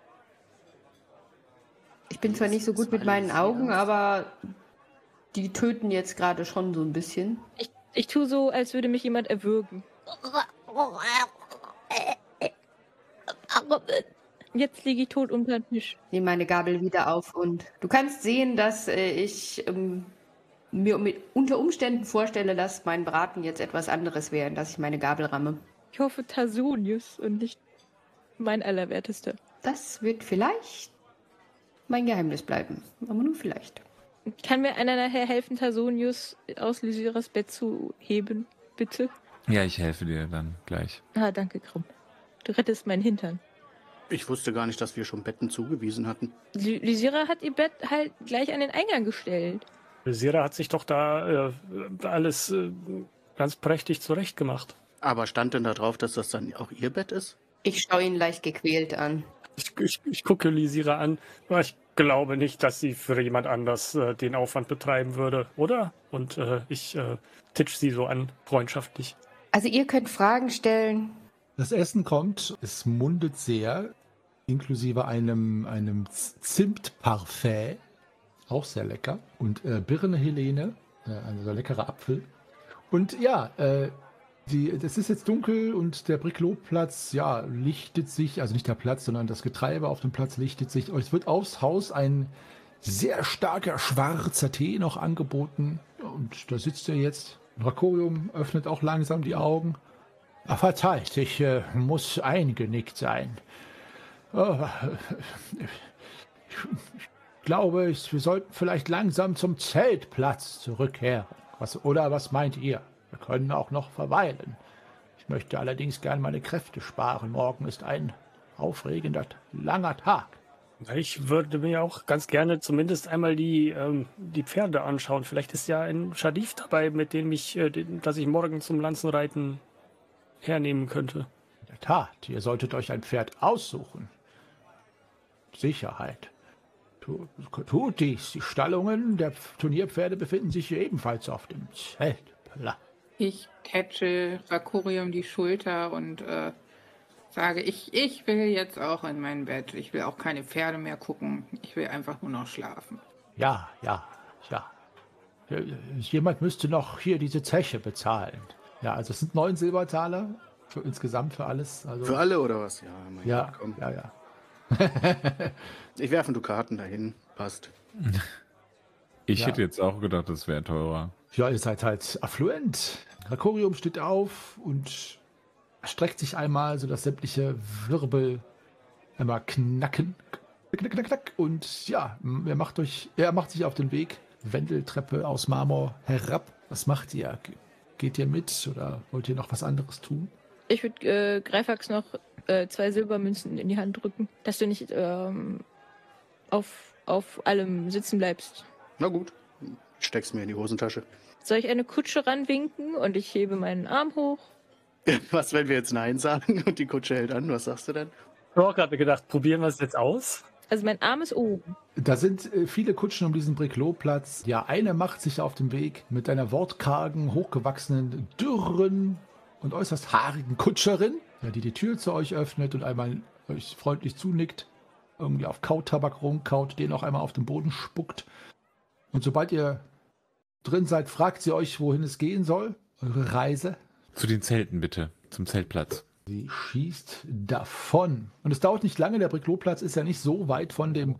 Ich bin zwar nicht so gut mit meinen Augen, aber die töten jetzt gerade schon so ein bisschen. Ich, ich tue so, als würde mich jemand erwürgen. Jetzt liege ich tot unter dem Tisch. Nehme meine Gabel wieder auf und du kannst sehen, dass äh, ich ähm, mir mit, unter Umständen vorstelle, dass mein Braten jetzt etwas anderes wäre, dass ich meine Gabel ramme. Ich hoffe Tarsonius und nicht mein Allerwertester. Das wird vielleicht mein Geheimnis bleiben, aber nur vielleicht. Kann mir einer nachher helfen, Tarsonius aus Lysiras Bett zu heben, bitte? Ja, ich helfe dir dann gleich. Ah, danke, Grimm. Du rettest meinen Hintern. Ich wusste gar nicht, dass wir schon Betten zugewiesen hatten. Ly- Lysira hat ihr Bett halt gleich an den Eingang gestellt. Sira hat sich doch da äh, alles äh, ganz prächtig zurechtgemacht. Aber stand denn da drauf, dass das dann auch ihr Bett ist? Ich schaue ihn leicht gequält an. Ich, ich, ich gucke Lysira an, aber ich glaube nicht, dass sie für jemand anders äh, den Aufwand betreiben würde, oder? Und äh, ich äh, titsch sie so an, freundschaftlich. Also ihr könnt Fragen stellen. Das Essen kommt, es mundet sehr, inklusive einem, einem Z- Zimtparfait, auch sehr lecker. Und äh, Birne Helene, äh, ein so leckerer Apfel. Und ja, äh, die, es ist jetzt dunkel und der Briclot-Platz, ja, lichtet sich, also nicht der Platz, sondern das Getreide auf dem Platz lichtet sich. Es wird aufs Haus ein sehr starker schwarzer Tee noch angeboten. Und da sitzt er jetzt. Rakorium öffnet auch langsam die Augen. Ah, verzeiht, ich äh, muss eingenickt sein. Oh, ich glaube, ich, wir sollten vielleicht langsam zum Zeltplatz zurückkehren. Was, oder was meint ihr? Wir können auch noch verweilen. Ich möchte allerdings gern meine Kräfte sparen. Morgen ist ein aufregender, langer Tag. Ich würde mir auch ganz gerne zumindest einmal die, ähm, die Pferde anschauen. Vielleicht ist ja ein Schadif dabei, mit dem ich, äh, den, das ich morgen zum Lanzenreiten hernehmen könnte. In der Tat, ihr solltet euch ein Pferd aussuchen. Sicherheit. Tu- Tut dies. Die Stallungen der Turnierpferde befinden sich hier ebenfalls auf dem Zeltplatz. Ich catche Rakuri um die Schulter und äh, sage, ich, ich will jetzt auch in mein Bett. Ich will auch keine Pferde mehr gucken. Ich will einfach nur noch schlafen. Ja, ja, ja. Äh, Jemand müsste noch hier diese Zeche bezahlen. Ja, also es sind neun Silbertaler für insgesamt für alles. Also, Für alle oder was? Ja, mein ja, Gott, komm. ja, ja. Ich werfe Dukaten dahin. Passt. Ich Ja. hätte jetzt auch gedacht, das wäre teurer. Ja, ihr seid halt affluent. Rakorium steht auf und streckt sich einmal, sodass sämtliche Wirbel einmal knacken. Knack, knack, knack. Und ja, er macht, euch, er macht sich auf den Weg. Wendeltreppe aus Marmor herab. Was macht ihr? Ge- Geht ihr mit oder wollt ihr noch was anderes tun? Ich würde äh, Greifax noch äh, zwei Silbermünzen in die Hand drücken, dass du nicht ähm, auf, auf allem sitzen bleibst. Na gut. Steck's mir in die Hosentasche. Soll ich eine Kutsche ranwinken und ich hebe meinen Arm hoch? Was, wenn wir jetzt Nein sagen und die Kutsche hält an? Was sagst du dann? Ich habe auch gerade gedacht, probieren wir es jetzt aus? Also mein Arm ist oben. Da sind äh, viele Kutschen um diesen Briklot-Platz. Ja, eine macht sich auf den Weg mit einer wortkargen, hochgewachsenen, dürren und äußerst haarigen Kutscherin, ja, die die Tür zu euch öffnet und einmal euch freundlich zunickt, irgendwie auf Kautabak rumkaut, den auch einmal auf den Boden spuckt. Und sobald ihr drin seid, fragt sie euch, wohin es gehen soll. Eure Reise. Zu den Zelten bitte, zum Zeltplatz. Sie schießt davon. Und es dauert nicht lange, der Briklotplatz ist ja nicht so weit von dem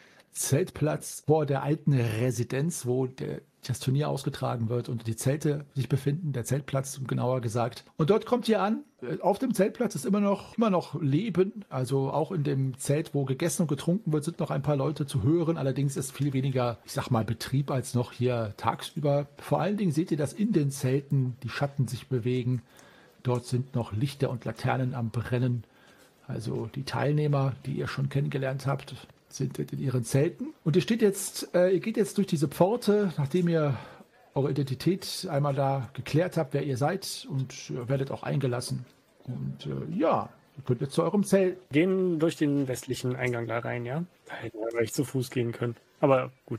Zeltplatz vor der alten Residenz, wo der, das Turnier ausgetragen wird und die Zelte sich befinden, der Zeltplatz genauer gesagt. Und dort kommt ihr an. Auf dem Zeltplatz ist immer noch, immer noch Leben. Also auch in dem Zelt, wo gegessen und getrunken wird, sind noch ein paar Leute zu hören. Allerdings ist viel weniger, ich sag mal, Betrieb als noch hier tagsüber. Vor allen Dingen seht ihr, dass in den Zelten die Schatten sich bewegen. Dort sind noch Lichter und Laternen am Brennen. Also die Teilnehmer, die ihr schon kennengelernt habt, sind in ihren Zelten. Und ihr steht jetzt, äh, ihr geht jetzt durch diese Pforte, nachdem ihr eure Identität einmal da geklärt habt, wer ihr seid, und äh, werdet auch eingelassen. Und äh, ja, ihr könnt jetzt zu eurem Zelt. Gehen durch den westlichen Eingang da rein, ja? Da hätten wir vielleicht zu Fuß gehen können. Aber gut.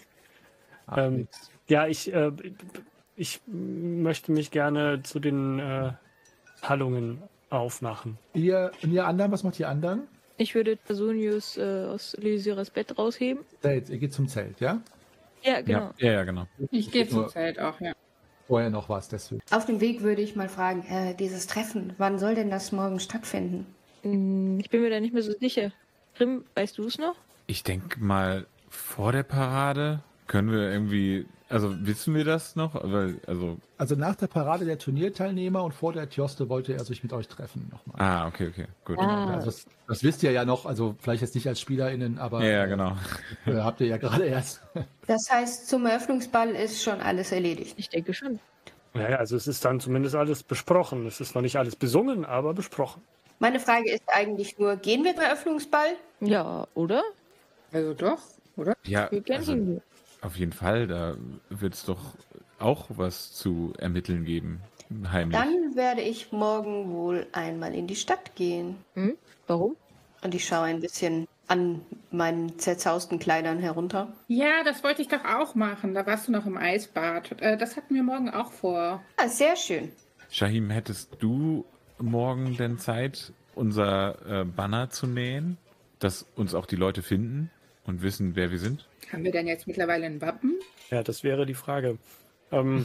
ähm, ja, ich, äh, ich möchte mich gerne zu den äh, Hallungen aufmachen. Ihr, und ihr anderen, was macht ihr anderen? Ich würde Personius äh, aus Lysiras Bett rausheben. Zelt, ihr geht zum Zelt, ja? Ja, genau. Ja, ja, ja, genau. Ich gehe zum Zelt auch, ja. Vorher noch was, deswegen. Auf dem Weg würde ich mal fragen, äh, dieses Treffen, wann soll denn das morgen stattfinden? Hm, Ich bin mir da nicht mehr so sicher. Grimm, weißt du es noch? Ich denke mal, vor der Parade können wir irgendwie, also wissen wir das noch? Weil, also, Also nach der Parade der Turnierteilnehmer und vor der Tjoste wollte er sich mit euch treffen nochmal. ah, okay, okay, gut. Ah. Also das, das wisst ihr ja noch, also vielleicht jetzt nicht als SpielerInnen, aber Ja, ja, genau. äh, habt ihr ja gerade erst. Das heißt, zum Eröffnungsball ist schon alles erledigt. Ich denke schon. Naja, also es ist dann zumindest alles besprochen. Es ist noch nicht alles besungen, aber besprochen. Meine Frage ist eigentlich nur, gehen wir zum Eröffnungsball? Ja, oder? Also doch, oder? Ja, Wir gerne also, hingehen. auf jeden Fall, da wird es doch auch was zu ermitteln geben. Heimlich. Dann werde ich morgen wohl einmal in die Stadt gehen. Hm? Warum? Und ich schaue ein bisschen an meinen zerzausten Kleidern herunter. Ja, das wollte ich doch auch machen. Da warst du noch im Eisbad. Äh, Das hatten wir morgen auch vor. Ah, sehr schön. Shahim, hättest du morgen denn Zeit, unser äh, Banner zu nähen, dass uns auch die Leute finden und wissen, wer wir sind? Haben wir denn jetzt mittlerweile ein Wappen? Ja, das wäre die Frage. Ähm,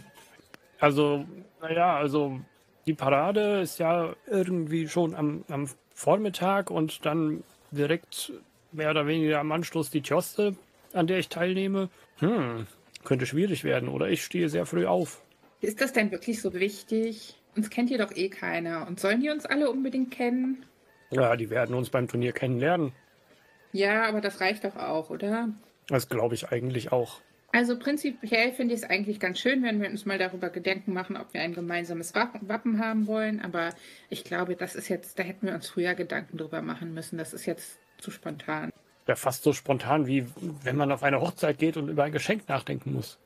also, naja, also die Parade ist ja irgendwie schon am, am Vormittag und dann direkt mehr oder weniger am Anschluss die Tjoste, an der ich teilnehme. Hm, könnte schwierig werden oder ich stehe sehr früh auf. Ist das denn wirklich so wichtig? Uns kennt hier doch eh keiner. Und sollen die uns alle unbedingt kennen? Ja, die werden uns beim Turnier kennenlernen. Ja, aber das reicht doch auch, oder? Das glaube ich eigentlich auch. Also prinzipiell finde ich es eigentlich ganz schön, wenn wir uns mal darüber Gedanken machen, ob wir ein gemeinsames Wappen haben wollen. Aber ich glaube, das ist jetzt, da hätten wir uns früher Gedanken drüber machen müssen. Das ist jetzt zu spontan. Ja, fast so spontan, wie wenn man auf eine Hochzeit geht und über ein Geschenk nachdenken muss.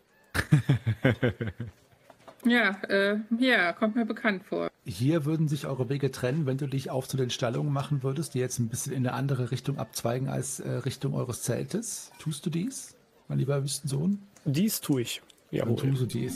Ja, äh, ja, kommt mir bekannt vor. Hier würden sich eure Wege trennen, wenn du dich auf zu den Stallungen machen würdest, die jetzt ein bisschen in eine andere Richtung abzweigen als äh, Richtung eures Zeltes. Tust du dies, mein lieber Wüstensohn? Dies tue ich. Dann tust du dies.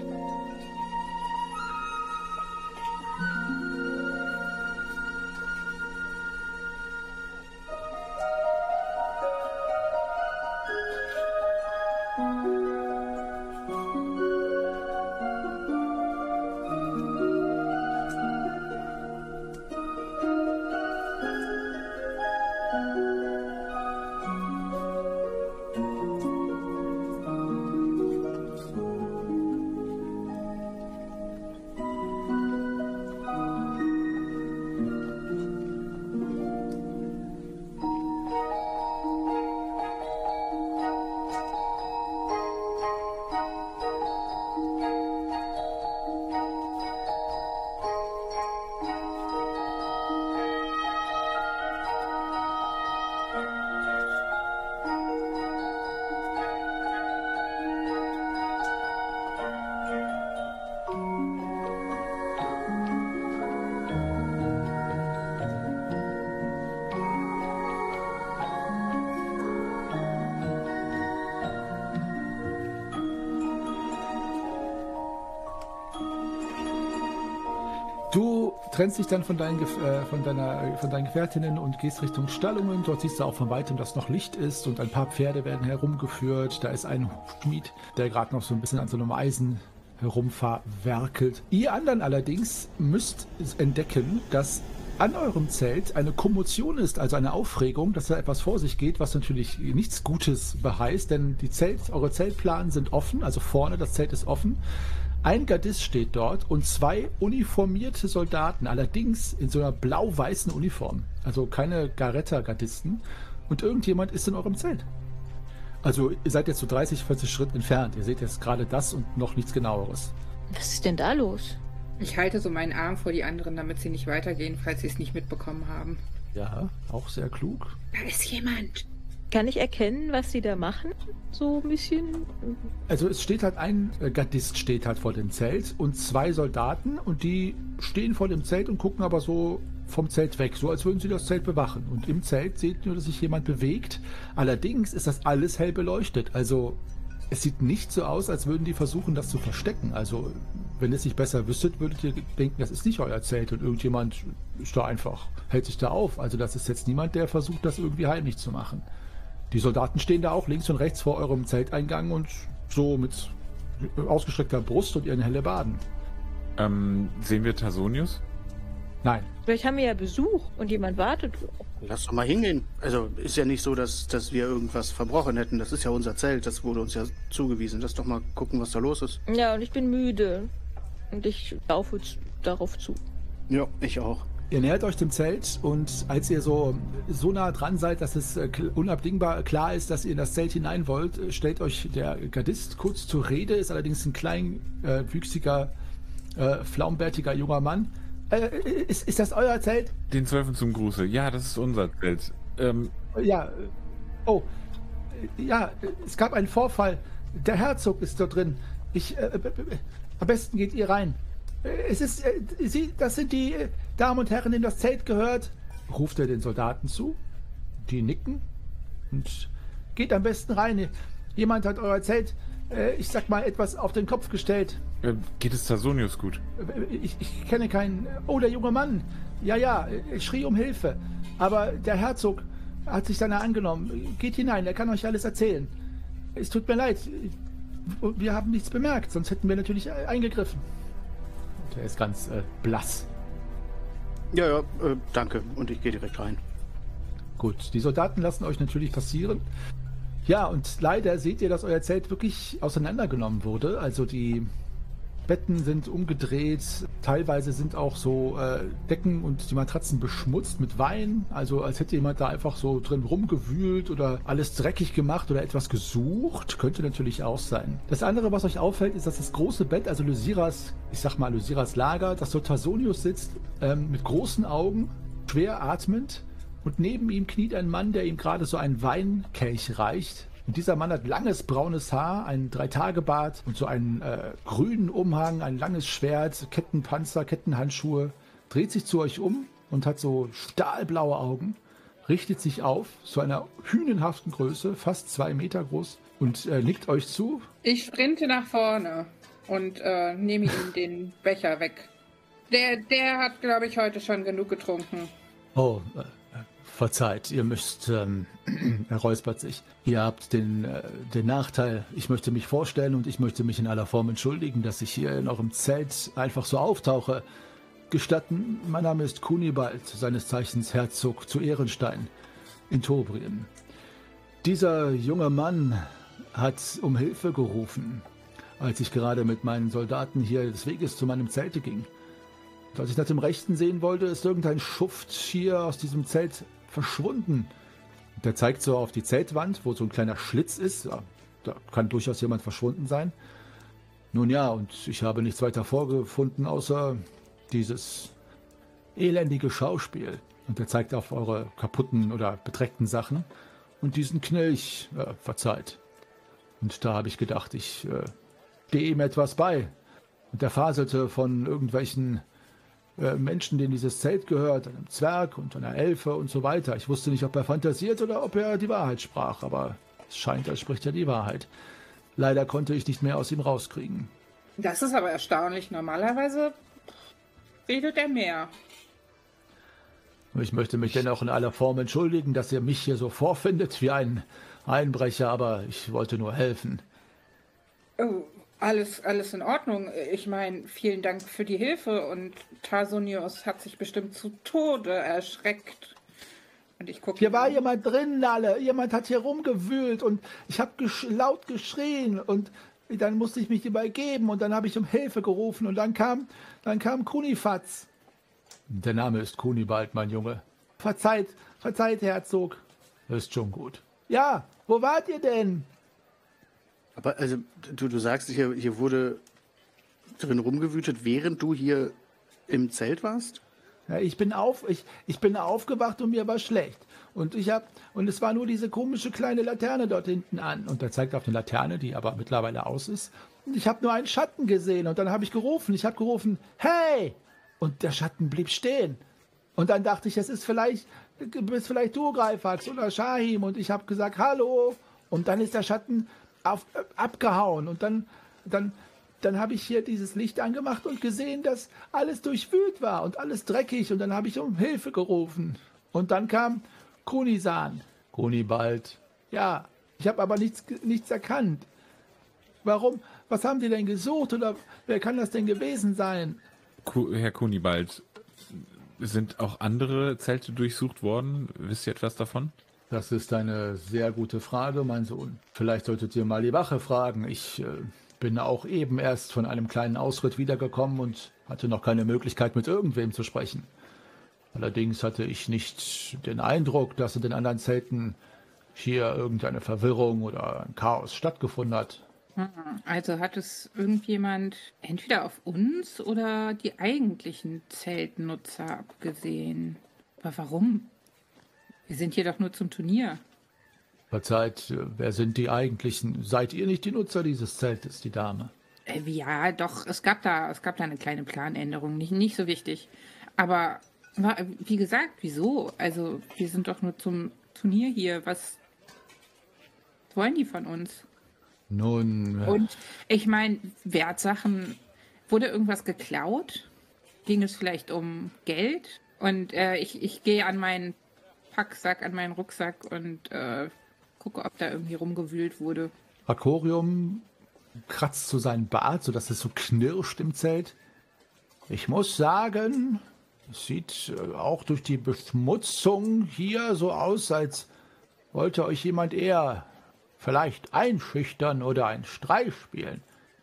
Du trennst dich dann von deinen, äh, von, deiner, von deinen Gefährtinnen und gehst Richtung Stallungen. Dort siehst du auch von weitem, dass noch Licht ist und ein paar Pferde werden herumgeführt. Da ist ein Schmied, der gerade noch so ein bisschen an so einem Eisen herumverwerkelt. Ihr anderen allerdings müsst entdecken, dass an eurem Zelt eine Kommotion ist, also eine Aufregung, dass da etwas vor sich geht, was natürlich nichts Gutes beheißt, denn die Zelt, eure Zeltplanen sind offen, also vorne, das Zelt ist offen. Ein Gardist steht dort und zwei uniformierte Soldaten, allerdings in so einer blau-weißen Uniform. Also keine Garetta-Gardisten. Und irgendjemand ist in eurem Zelt. Also ihr seid jetzt so dreißig, vierzig Schritt entfernt. Ihr seht jetzt gerade das und noch nichts Genaueres. Was ist denn da los? Ich halte so meinen Arm vor die anderen, damit sie nicht weitergehen, falls sie es nicht mitbekommen haben. Ja, auch sehr klug. Da ist jemand. Kann ich erkennen, was sie da machen? So ein bisschen? Also es steht halt ein äh, Gardist steht halt vor dem Zelt und zwei Soldaten und die stehen vor dem Zelt und gucken aber so vom Zelt weg, so als würden sie das Zelt bewachen. Und im Zelt seht ihr nur, dass sich jemand bewegt. Allerdings ist das alles hell beleuchtet. Also es sieht nicht so aus, als würden die versuchen, das zu verstecken. Also wenn ihr es nicht besser wüsstet, würdet ihr denken, das ist nicht euer Zelt und irgendjemand ist da einfach, hält sich da auf. Also das ist jetzt niemand, der versucht, das irgendwie heimlich zu machen. Die Soldaten stehen da auch links und rechts vor eurem Zelteingang und so mit ausgestreckter Brust und ihren Hellebarden. Ähm, sehen wir Tasonius? Nein. Vielleicht haben wir ja Besuch und jemand wartet. Lass doch mal hingehen. Also ist ja nicht so, dass, dass wir irgendwas verbrochen hätten. Das ist ja unser Zelt, das wurde uns ja zugewiesen. Lass doch mal gucken, was da los ist. Ja, und ich bin müde. Und ich laufe darauf zu. Ja, ich auch. Ihr nähert euch dem Zelt und als ihr so, so nah dran seid, dass es äh, unabdingbar klar ist, dass ihr in das Zelt hinein wollt, äh, stellt euch der Gardist kurz zur Rede, ist allerdings ein klein, äh, wüchsiger, äh, flaumbärtiger junger Mann. Äh, ist, ist das euer Zelt? Den Zwölfen zum Gruße. Ja, das ist unser Zelt. Ähm, ja, oh, ja, es gab einen Vorfall. Der Herzog ist dort drin. Ich, äh, am besten geht ihr rein. Es ist, äh, Sie, das sind die äh, Damen und Herren, denen das Zelt gehört, ruft er den Soldaten zu. Die nicken und geht am besten rein. Jemand hat euer Zelt, äh, ich sag mal, etwas auf den Kopf gestellt. äh, geht es Tasonius gut? Ich, ich kenne keinen. Oh, der junge Mann. Ja, ja, ich schrie um Hilfe. Aber der Herzog hat sich seiner angenommen. Geht hinein, er kann euch alles erzählen. Es tut mir leid. Wir haben nichts bemerkt, sonst hätten wir natürlich eingegriffen. Und er ist ganz äh, blass. Ja, ja, äh, danke. Und ich gehe direkt rein. Gut, die Soldaten lassen euch natürlich passieren. Ja, und leider seht ihr, dass euer Zelt wirklich auseinandergenommen wurde. Also die Betten sind umgedreht, teilweise sind auch so äh, Decken und die Matratzen beschmutzt mit Wein, also als hätte jemand da einfach so drin rumgewühlt oder alles dreckig gemacht oder etwas gesucht, könnte natürlich auch sein. Das andere, was euch auffällt, ist, dass das große Bett, also Lysiras, ich sag mal Lysiras Lager, dass dort Tasonius sitzt, ähm, mit großen Augen, schwer atmend, und neben ihm kniet ein Mann, der ihm gerade so einen Weinkelch reicht. Und dieser Mann hat langes braunes Haar, einen Dreitagebart und so einen äh, grünen Umhang, ein langes Schwert, Kettenpanzer, Kettenhandschuhe, dreht sich zu euch um und hat so stahlblaue Augen, richtet sich auf zu einer hünenhaften Größe, fast zwei Meter groß, und äh, nickt euch zu. Ich sprinte nach vorne und äh, nehme ihm den Becher weg. Der, der hat, glaube ich, heute schon genug getrunken. Oh, äh, verzeiht, ihr müsst, ähm, er räuspert sich, ihr habt den, äh, den Nachteil, ich möchte mich vorstellen und ich möchte mich in aller Form entschuldigen, dass ich hier in eurem Zelt einfach so auftauche. Gestatten, mein Name ist Kunibald, seines Zeichens Herzog zu Ehrenstein in Tobrien. Dieser junge Mann hat um Hilfe gerufen, als ich gerade mit meinen Soldaten hier des Weges zu meinem Zelte ging. Und als ich nach dem Rechten sehen wollte, ist irgendein Schuft hier aus diesem Zelt verschwunden. Der zeigt so auf die Zeltwand, wo so ein kleiner Schlitz ist. Ja, da kann durchaus jemand verschwunden sein. Nun ja, und ich habe nichts weiter vorgefunden, außer dieses elendige Schauspiel. Und er zeigt auf eure kaputten oder bedreckten Sachen. Und diesen Knilch, äh, verzeiht. Und da habe ich gedacht, ich äh, stehe ihm etwas bei. Und er faselte von irgendwelchen Menschen, denen dieses Zelt gehört, einem Zwerg und einer Elfe und so weiter. Ich wusste nicht, ob er fantasiert oder ob er die Wahrheit sprach, aber es scheint, als spricht er die Wahrheit. Leider konnte ich nicht mehr aus ihm rauskriegen. Das ist aber erstaunlich. Normalerweise redet er mehr. Ich möchte mich dennoch in aller Form entschuldigen, dass ihr mich hier so vorfindet wie ein Einbrecher, aber ich wollte nur helfen. Oh. Alles, alles in Ordnung. Ich meine, vielen Dank für die Hilfe und Tasonius hat sich bestimmt zu Tode erschreckt. Und ich gucke. Hier war jemand drin, Nalle. Jemand hat hier rumgewühlt und ich habe gesch laut geschrien und dann musste ich mich übergeben und dann habe ich um Hilfe gerufen und dann kam, dann kam Kunifatz. Der Name ist Kunibald, mein Junge. Verzeiht, verzeiht, Herzog. Ist schon gut. Ja, wo wart ihr denn? Aber also, du, du sagst, hier, hier wurde drin rumgewütet, während du hier im Zelt warst? Ja, ich bin auf, ich, ich bin aufgewacht und mir war schlecht. Und ich hab, und es war nur diese komische kleine Laterne dort hinten an. Und er zeigt auf eine Laterne, die aber mittlerweile aus ist. Und ich habe nur einen Schatten gesehen. Und dann habe ich gerufen. Ich habe gerufen, hey! Und der Schatten blieb stehen. Und dann dachte ich, es ist vielleicht, bist vielleicht du, Greifax oder Shahim. Und ich habe gesagt, hallo. Und dann ist der Schatten Auf, äh, abgehauen und dann, dann, dann habe ich hier dieses Licht angemacht und gesehen, dass alles durchwühlt war und alles dreckig und dann habe ich um Hilfe gerufen und dann kam Kunisan. Kunibald. Ja, ich habe aber nichts, nichts erkannt. Warum? Was haben die denn gesucht oder wer kann das denn gewesen sein? Herr Kunibald, sind auch andere Zelte durchsucht worden? Wisst ihr etwas davon? Das ist eine sehr gute Frage, mein Sohn. Vielleicht solltet ihr mal die Wache fragen. Ich äh, bin auch eben erst von einem kleinen Ausritt wiedergekommen und hatte noch keine Möglichkeit, mit irgendwem zu sprechen. Allerdings hatte ich nicht den Eindruck, dass in den anderen Zelten hier irgendeine Verwirrung oder ein Chaos stattgefunden hat. Also hat es irgendjemand entweder auf uns oder die eigentlichen Zeltnutzer abgesehen? Aber warum? Wir sind hier doch nur zum Turnier. Verzeiht, wer sind die eigentlichen? Seid ihr nicht die Nutzer dieses Zeltes, die Dame? Äh, ja, doch, es gab da, es gab da eine kleine Planänderung, nicht, nicht so wichtig. Aber wie gesagt, wieso? Also, wir sind doch nur zum Turnier hier. Was wollen die von uns? Nun. Und ich meine, Wertsachen, wurde irgendwas geklaut? Ging es vielleicht um Geld? Und äh, ich, ich gehe an meinen Packsack, an meinen Rucksack und äh, gucke, ob da irgendwie rumgewühlt wurde. Akorium kratzt so seinen Bart, sodass es so knirscht im Zelt. Ich muss sagen, es sieht äh, auch durch die Beschmutzung hier so aus, als wollte euch jemand eher vielleicht einschüchtern oder einen Streich spielen.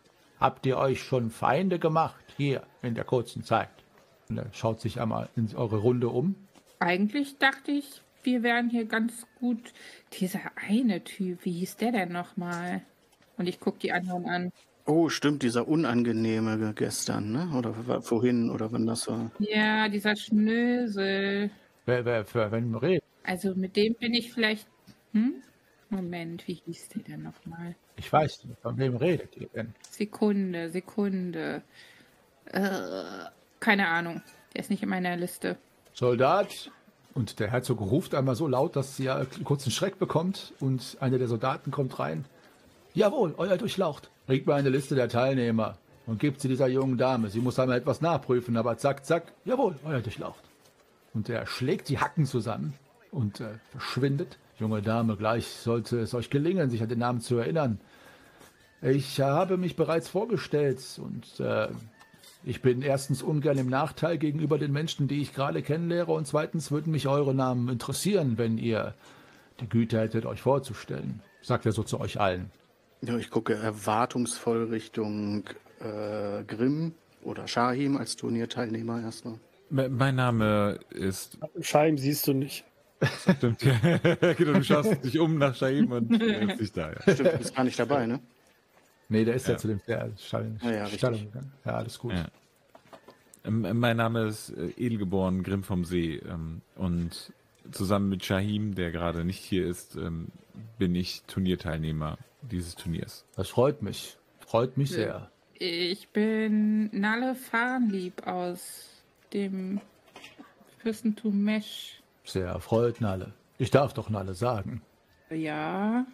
Habt ihr euch schon Feinde gemacht hier in der kurzen Zeit? Und er schaut sich einmal in eure Runde um. Eigentlich dachte ich, wir wären hier ganz gut. Dieser eine Typ, wie hieß der denn nochmal? Und ich gucke die anderen an. Oh, stimmt, dieser unangenehme gestern, ne? Oder war vorhin, oder wann das war. Ja, dieser Schnösel. Wer, wer, für wenn wir reden? Also mit dem bin ich vielleicht... Hm? Moment, wie hieß der denn nochmal? Ich weiß nicht, von wem redet ihr denn? Sekunde, Sekunde. Äh, keine Ahnung. Der ist nicht in meiner Liste. Soldat. Und der Herzog ruft einmal so laut, dass ihr kurz einen Schreck bekommt. Und einer der Soldaten kommt rein. Jawohl, euer Durchlaucht. Bringt mir eine Liste der Teilnehmer und gebt sie dieser jungen Dame. Sie muss einmal etwas nachprüfen, aber zack, zack. Jawohl, euer Durchlaucht. Und er schlägt die Hacken zusammen und äh, verschwindet. Junge Dame, gleich sollte es euch gelingen, sich an den Namen zu erinnern. Ich äh, habe mich bereits vorgestellt und äh, ich bin erstens ungern im Nachteil gegenüber den Menschen, die ich gerade kennenlerne, und zweitens würden mich eure Namen interessieren, wenn ihr die Güte hättet, euch vorzustellen. Sagt er so zu euch allen. Ja, ich gucke erwartungsvoll Richtung äh, Grimm oder Shahim als Turnierteilnehmer erstmal. Mein Name ist... Shahim siehst du nicht. Stimmt, ja. Genau, du schaust dich um nach Shahim und er ist nicht da. Ja. Stimmt, du bist gar nicht dabei, ne? Nee, der ist ja, Ja. zu dem der Stall, Ja, ja, Stall richtig. gegangen. Ja, alles gut. Ja. Ähm, Mein Name ist äh, Edelgeboren Grimm vom See ähm, und zusammen mit Shahim, der gerade nicht hier ist, ähm, bin ich Turnierteilnehmer dieses Turniers. Das freut mich. Freut mich sehr. Ich bin Nalle Farnlieb aus dem Fürstentum Mesch. Sehr erfreut, Nalle. Ich darf doch Nalle sagen. Ja.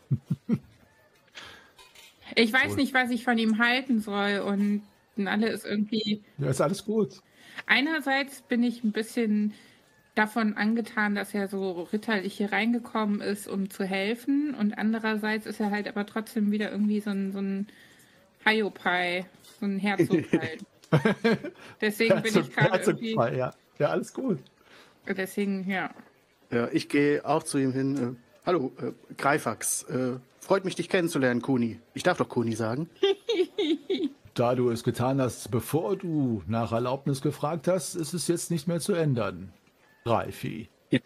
Ich weiß nicht, was ich von ihm halten soll und Nalle ist irgendwie... Ja, ist alles gut. Einerseits bin ich ein bisschen davon angetan, dass er so ritterlich hier reingekommen ist, um zu helfen. Und andererseits ist er halt aber trotzdem wieder irgendwie so ein, so ein Hiopai, so ein Herzog halt. Deswegen bin ich gerade Herzog irgendwie... frei, ja. Ja, alles gut. Deswegen, ja. Ja, ich gehe auch zu ihm hin. Äh, Hallo, äh, Greifax. Äh, freut mich, dich kennenzulernen, Kuni. Ich darf doch Kuni sagen. Da du es getan hast, bevor du nach Erlaubnis gefragt hast, ist es jetzt nicht mehr zu ändern. Greifi.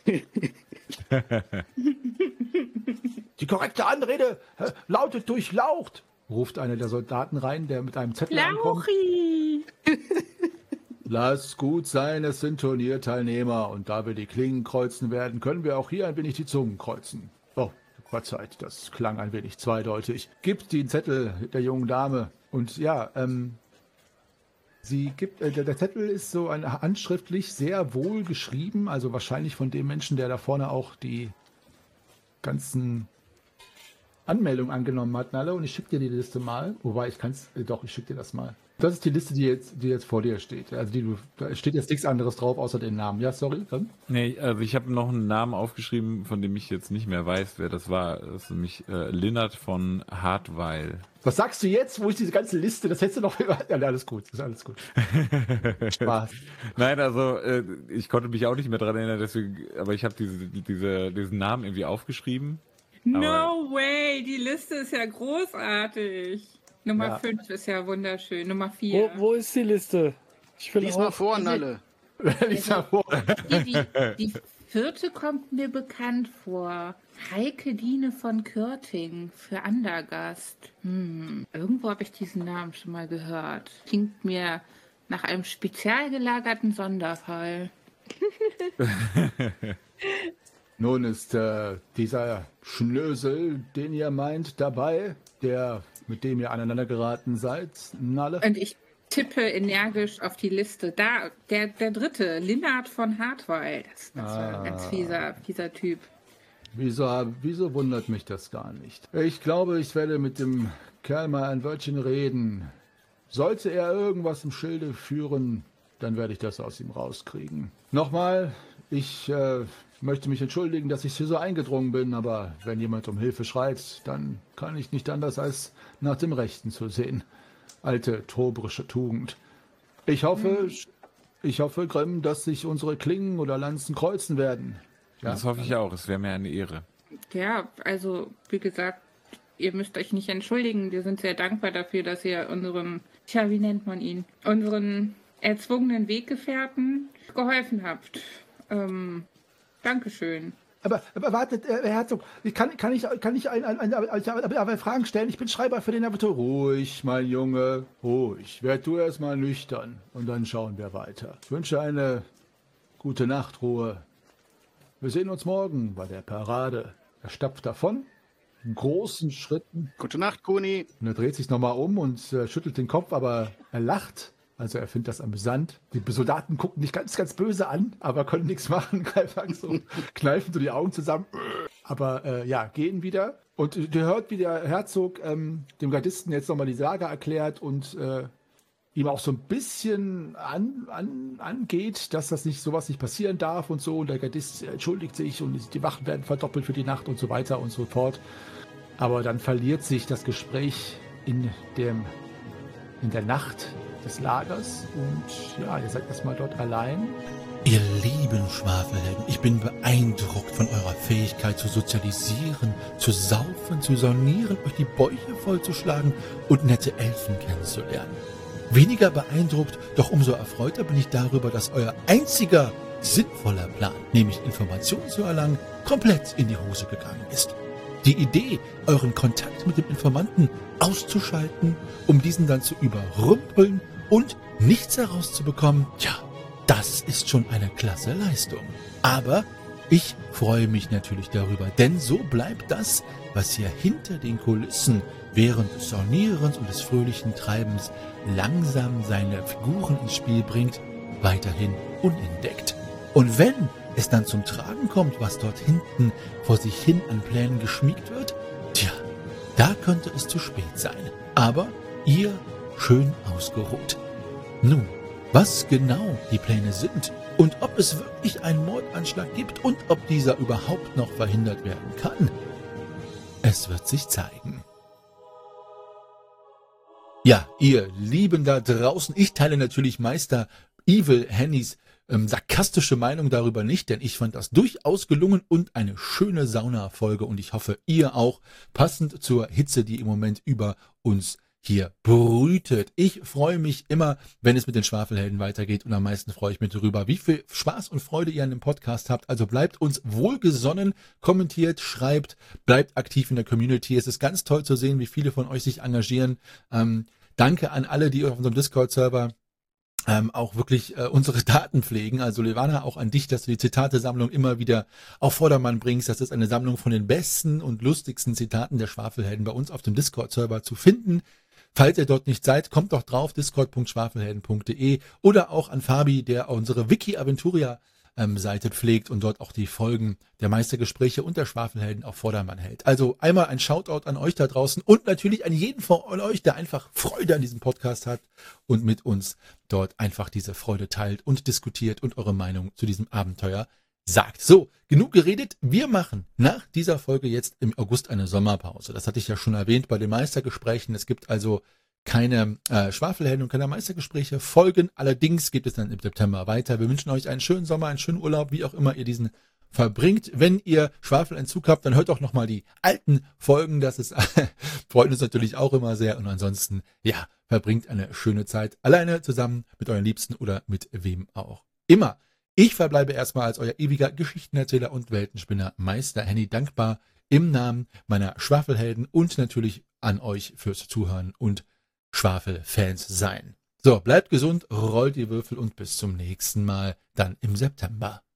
Die korrekte Anrede äh, lautet durchlaucht, ruft einer der Soldaten rein, der mit einem Zettel ankommt. Lauchi! Lass gut sein, es sind Turnierteilnehmer und da wir die Klingen kreuzen werden, können wir auch hier ein wenig die Zungen kreuzen. Oh, verzeiht, das klang ein wenig zweideutig. Gibt den Zettel der jungen Dame und ja, ähm, sie gibt, äh, der, der Zettel ist so ein, handschriftlich sehr wohl geschrieben, also wahrscheinlich von dem Menschen, der da vorne auch die ganzen Anmeldungen angenommen hat, Nalle, und ich schicke dir die Liste mal, wobei ich kann es, äh, doch, ich schicke dir das mal. Das ist die Liste, die jetzt, die jetzt vor dir steht. Also die du, da steht jetzt nichts anderes drauf, außer den Namen. Ja, sorry. Dann? Nee, also ich habe noch einen Namen aufgeschrieben, von dem ich jetzt nicht mehr weiß, wer das war. Das ist nämlich äh, Linnert von Hartweil. Was sagst du jetzt, wo ich diese ganze Liste, das hättest du noch... Ja, alles gut, ist alles gut. Spaß. Nein, also äh, ich konnte mich auch nicht mehr dran erinnern, deswegen, aber ich habe diese, diese, diesen Namen irgendwie aufgeschrieben. No Aber- way, die Liste ist ja großartig. Nummer Ja. fünf ist ja wunderschön. Nummer Wo, vier. wo ist die Liste? Ich will Lies mal auch. vor, Nalle. Lies mal vor. Die, die, die vierte kommt mir bekannt vor. Heike Diene von Körting für Andergast. Hm, irgendwo habe ich diesen Namen schon mal gehört. Klingt mir nach einem spezial gelagerten Sonderfall. Nun ist äh, dieser Schnösel, den ihr meint, dabei, der, mit dem ihr aneinander geraten seid, Nalle. Und ich tippe energisch auf die Liste. Da, der, der dritte, Linnart von Hartweil. Das, das war ein ganz fieser, fieser Typ. Wieso, wieso wundert mich das gar nicht? Ich glaube, ich werde mit dem Kerl mal ein Wörtchen reden. Sollte er irgendwas im Schilde führen, dann werde ich das aus ihm rauskriegen. Nochmal, ich äh, möchte mich entschuldigen, dass ich hier so eingedrungen bin, aber wenn jemand um Hilfe schreit, dann kann ich nicht anders als nach dem Rechten zu sehen. Alte trobrische Tugend. Ich hoffe, ich hoffe, Grimm, dass sich unsere Klingen oder Lanzen kreuzen werden. Ja, Das hoffe ich auch, es wäre mir eine Ehre. Ja, also wie gesagt, ihr müsst euch nicht entschuldigen. Wir sind sehr dankbar dafür, dass ihr unseren, tja, wie nennt man ihn, unseren erzwungenen Weggefährten geholfen habt. Ähm, Dankeschön. Aber, aber wartet, äh, Herr Herzog, kann, kann ich, kann ich ein, ein, ein, ein, ein, ein Fragen stellen? Ich bin Schreiber für den Abitur. Ruhig, mein Junge, ruhig. Werd du erstmal nüchtern und dann schauen wir weiter. Ich wünsche eine gute Nachtruhe. Wir sehen uns morgen bei der Parade. Er stapft davon, in großen Schritten. Gute Nacht, Kuni. Und er dreht sich nochmal um und äh, schüttelt den Kopf, aber er lacht. Also er findet das amüsant. Die Soldaten gucken dich ganz, ganz böse an, aber können nichts machen. Greifax so, kneifen so die Augen zusammen. Aber äh, ja, gehen wieder. Und du hört, wie der Herzog ähm, dem Gardisten jetzt nochmal die Sage erklärt und äh, ihm auch so ein bisschen an, an, angeht, dass das nicht sowas nicht passieren darf und so. Und der Gardist entschuldigt sich und die Wachen werden verdoppelt für die Nacht und so weiter und so fort. Aber dann verliert sich das Gespräch in dem in der Nacht des Lagers und ja, ihr seid erstmal dort allein. Ihr lieben Schwafelhelden, ich bin beeindruckt von eurer Fähigkeit zu sozialisieren, zu saufen, zu saunieren, euch die Bäuche vollzuschlagen und nette Elfen kennenzulernen. Weniger beeindruckt, doch umso erfreuter bin ich darüber, dass euer einziger sinnvoller Plan, nämlich Informationen zu erlangen, komplett in die Hose gegangen ist. Die Idee, euren Kontakt mit dem Informanten auszuschalten, um diesen dann zu überrumpeln und nichts herauszubekommen, tja, das ist schon eine klasse Leistung. Aber ich freue mich natürlich darüber, denn so bleibt das, was hier hinter den Kulissen während des Saunierens und des fröhlichen Treibens langsam seine Figuren ins Spiel bringt, weiterhin unentdeckt. Und wenn es dann zum Tragen kommt, was dort hinten vor sich hin an Plänen geschmiegt wird, tja, da könnte es zu spät sein. Aber ihr schön ausgeruht. Nun, was genau die Pläne sind und ob es wirklich einen Mordanschlag gibt und ob dieser überhaupt noch verhindert werden kann, es wird sich zeigen. Ja, ihr Lieben da draußen, ich teile natürlich Meister Evil Hennys ähm, sarkastische Meinung darüber nicht, denn ich fand das durchaus gelungen und eine schöne Sauna-Folge und ich hoffe, ihr auch, passend zur Hitze, die im Moment über uns hier brütet. Ich freue mich immer, wenn es mit den Schwafelhelden weitergeht und am meisten freue ich mich darüber, wie viel Spaß und Freude ihr an dem Podcast habt. Also bleibt uns wohlgesonnen, kommentiert, schreibt, bleibt aktiv in der Community. Es ist ganz toll zu sehen, wie viele von euch sich engagieren. Ähm, danke an alle, die auf unserem Discord-Server Ähm, auch wirklich äh, unsere Daten pflegen. Also Levana, auch an dich, dass du die Zitatesammlung immer wieder auf Vordermann bringst. Das ist eine Sammlung von den besten und lustigsten Zitaten der Schwafelhelden bei uns auf dem Discord-Server zu finden. Falls ihr dort nicht seid, kommt doch drauf, discord punkt schwafelhelden punkt de oder auch an Fabi, der unsere Wiki Aventuria ähm, Seite pflegt und dort auch die Folgen der Meistergespräche und der Schwafelhelden auf Vordermann hält. Also einmal ein Shoutout an euch da draußen und natürlich an jeden von euch, der einfach Freude an diesem Podcast hat und mit uns dort einfach diese Freude teilt und diskutiert und eure Meinung zu diesem Abenteuer sagt. So, genug geredet. Wir machen nach dieser Folge jetzt im August eine Sommerpause. Das hatte ich ja schon erwähnt bei den Meistergesprächen. Es gibt also keine äh, Schwafelhelden und keine Meistergespräche folgen. Allerdings gibt es dann im September weiter. Wir wünschen euch einen schönen Sommer, einen schönen Urlaub, wie auch immer ihr diesen verbringt. Wenn ihr Schwafelentzug habt, dann hört doch nochmal die alten Folgen. Das ist freut uns natürlich auch immer sehr. Und ansonsten, ja, verbringt eine schöne Zeit alleine zusammen mit euren Liebsten oder mit wem auch immer. Ich verbleibe erstmal als euer ewiger Geschichtenerzähler und Weltenspinner Meister Henny dankbar im Namen meiner Schwafelhelden und natürlich an euch fürs Zuhören und Schwafelfans sein. So, bleibt gesund, rollt die Würfel und bis zum nächsten Mal, dann im September.